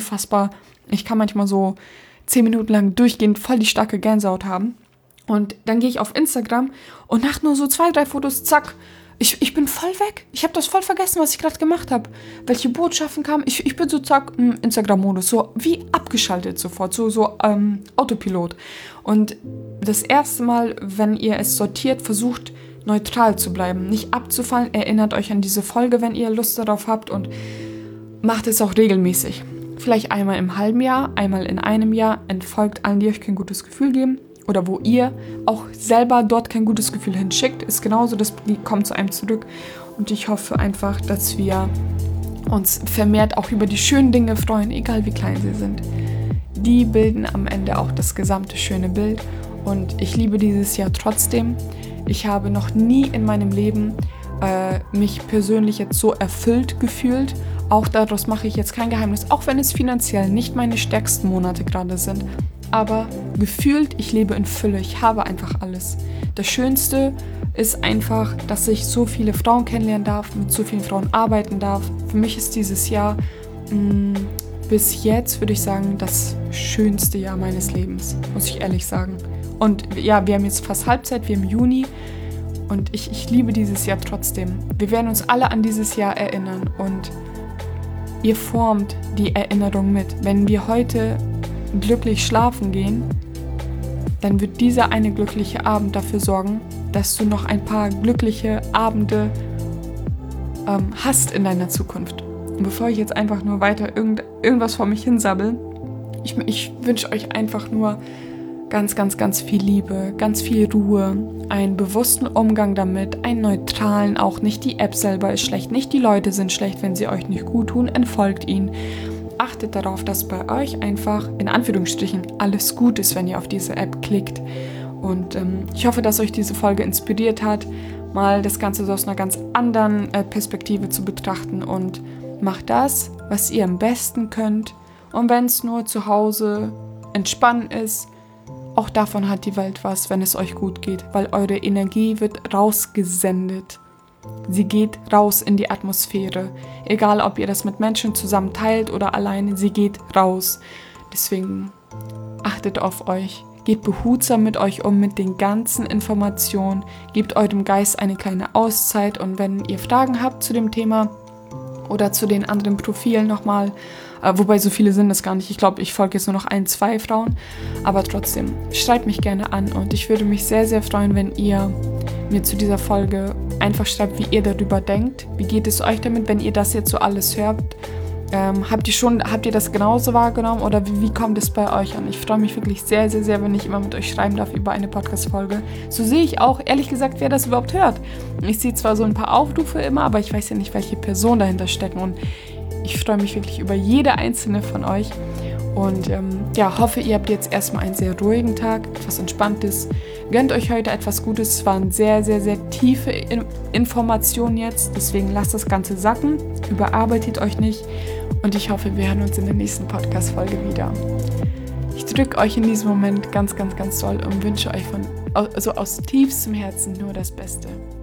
Ich kann manchmal so 10 Minuten lang durchgehend voll die starke Gänsehaut haben. Und dann gehe ich auf Instagram und nach nur so 2, 3 Fotos, zack, ich bin voll weg. Ich habe das voll vergessen, was ich gerade gemacht habe. Welche Botschaften kamen. Ich bin so zack, Instagram-Modus, so wie abgeschaltet sofort, so Autopilot. Und das erste Mal, wenn ihr es sortiert, versucht neutral zu bleiben, nicht abzufallen. Erinnert euch an diese Folge, wenn ihr Lust darauf habt, und macht es auch regelmäßig. Vielleicht einmal im halben Jahr, einmal in einem Jahr. Entfolgt allen, die euch kein gutes Gefühl geben. Oder wo ihr auch selber dort kein gutes Gefühl hinschickt, ist genauso, das kommt zu einem zurück. Und ich hoffe einfach, dass wir uns vermehrt auch über die schönen Dinge freuen, egal wie klein sie sind. Die bilden am Ende auch das gesamte schöne Bild. Und ich liebe dieses Jahr trotzdem. Ich habe noch nie in meinem Leben mich persönlich jetzt so erfüllt gefühlt. Auch daraus mache ich jetzt kein Geheimnis, auch wenn es finanziell nicht meine stärksten Monate gerade sind. Aber gefühlt, ich lebe in Fülle, ich habe einfach alles. Das Schönste ist einfach, dass ich so viele Frauen kennenlernen darf, mit so vielen Frauen arbeiten darf. Für mich ist dieses Jahr bis jetzt, würde ich sagen, das schönste Jahr meines Lebens, muss ich ehrlich sagen. Und ja, wir haben jetzt fast Halbzeit, wir haben Juni, und ich liebe dieses Jahr trotzdem. Wir werden uns alle an dieses Jahr erinnern und ihr formt die Erinnerung mit. Wenn wir heute glücklich schlafen gehen, dann wird dieser eine glückliche Abend dafür sorgen, dass du noch ein paar glückliche Abende hast in deiner Zukunft. Und bevor ich jetzt einfach nur weiter irgendwas vor mich hinsabbel, ich wünsche euch einfach nur ganz, ganz, ganz viel Liebe, ganz viel Ruhe, einen bewussten Umgang damit, einen neutralen, auch nicht die App selber ist schlecht, nicht die Leute sind schlecht, wenn sie euch nicht gut tun, entfolgt ihnen. Achtet darauf, dass bei euch einfach, in Anführungsstrichen, alles gut ist, wenn ihr auf diese App klickt. Und ich hoffe, dass euch diese Folge inspiriert hat, mal das Ganze so aus einer ganz anderen Perspektive zu betrachten, und macht das, was ihr am besten könnt. Und wenn es nur zu Hause entspannen ist, auch davon hat die Welt was, wenn es euch gut geht, weil eure Energie wird rausgesendet. Sie geht raus in die Atmosphäre. Egal, ob ihr das mit Menschen zusammen teilt oder alleine, sie geht raus. Deswegen achtet auf euch. Geht behutsam mit euch um, mit den ganzen Informationen. Gebt eurem Geist eine kleine Auszeit. Und wenn ihr Fragen habt zu dem Thema oder zu den anderen Profilen nochmal, wobei so viele sind es gar nicht. Ich glaube, ich folge jetzt nur noch 1, 2 Frauen. Aber trotzdem, schreibt mich gerne an. Und ich würde mich sehr, sehr freuen, wenn ihr mir zu dieser Folge einfach schreibt, wie ihr darüber denkt. Wie geht es euch damit, wenn ihr das jetzt so alles hört? Habt ihr das genauso wahrgenommen oder wie kommt es bei euch an? Ich freue mich wirklich sehr, sehr, sehr, wenn ich immer mit euch schreiben darf über eine Podcast-Folge. So sehe ich auch, ehrlich gesagt, wer das überhaupt hört. Ich sehe zwar so ein paar Aufrufe immer, aber ich weiß ja nicht, welche Personen dahinter stecken. Und ich freue mich wirklich über jede einzelne von euch. Und hoffe, ihr habt jetzt erstmal einen sehr ruhigen Tag, etwas Entspanntes. Gönnt euch heute etwas Gutes. Es waren sehr, sehr, sehr tiefe Informationen jetzt. Deswegen lasst das Ganze sacken. Überarbeitet euch nicht. Und ich hoffe, wir hören uns in der nächsten Podcast-Folge wieder. Ich drücke euch in diesem Moment ganz, ganz, ganz doll und wünsche euch aus tiefstem Herzen nur das Beste.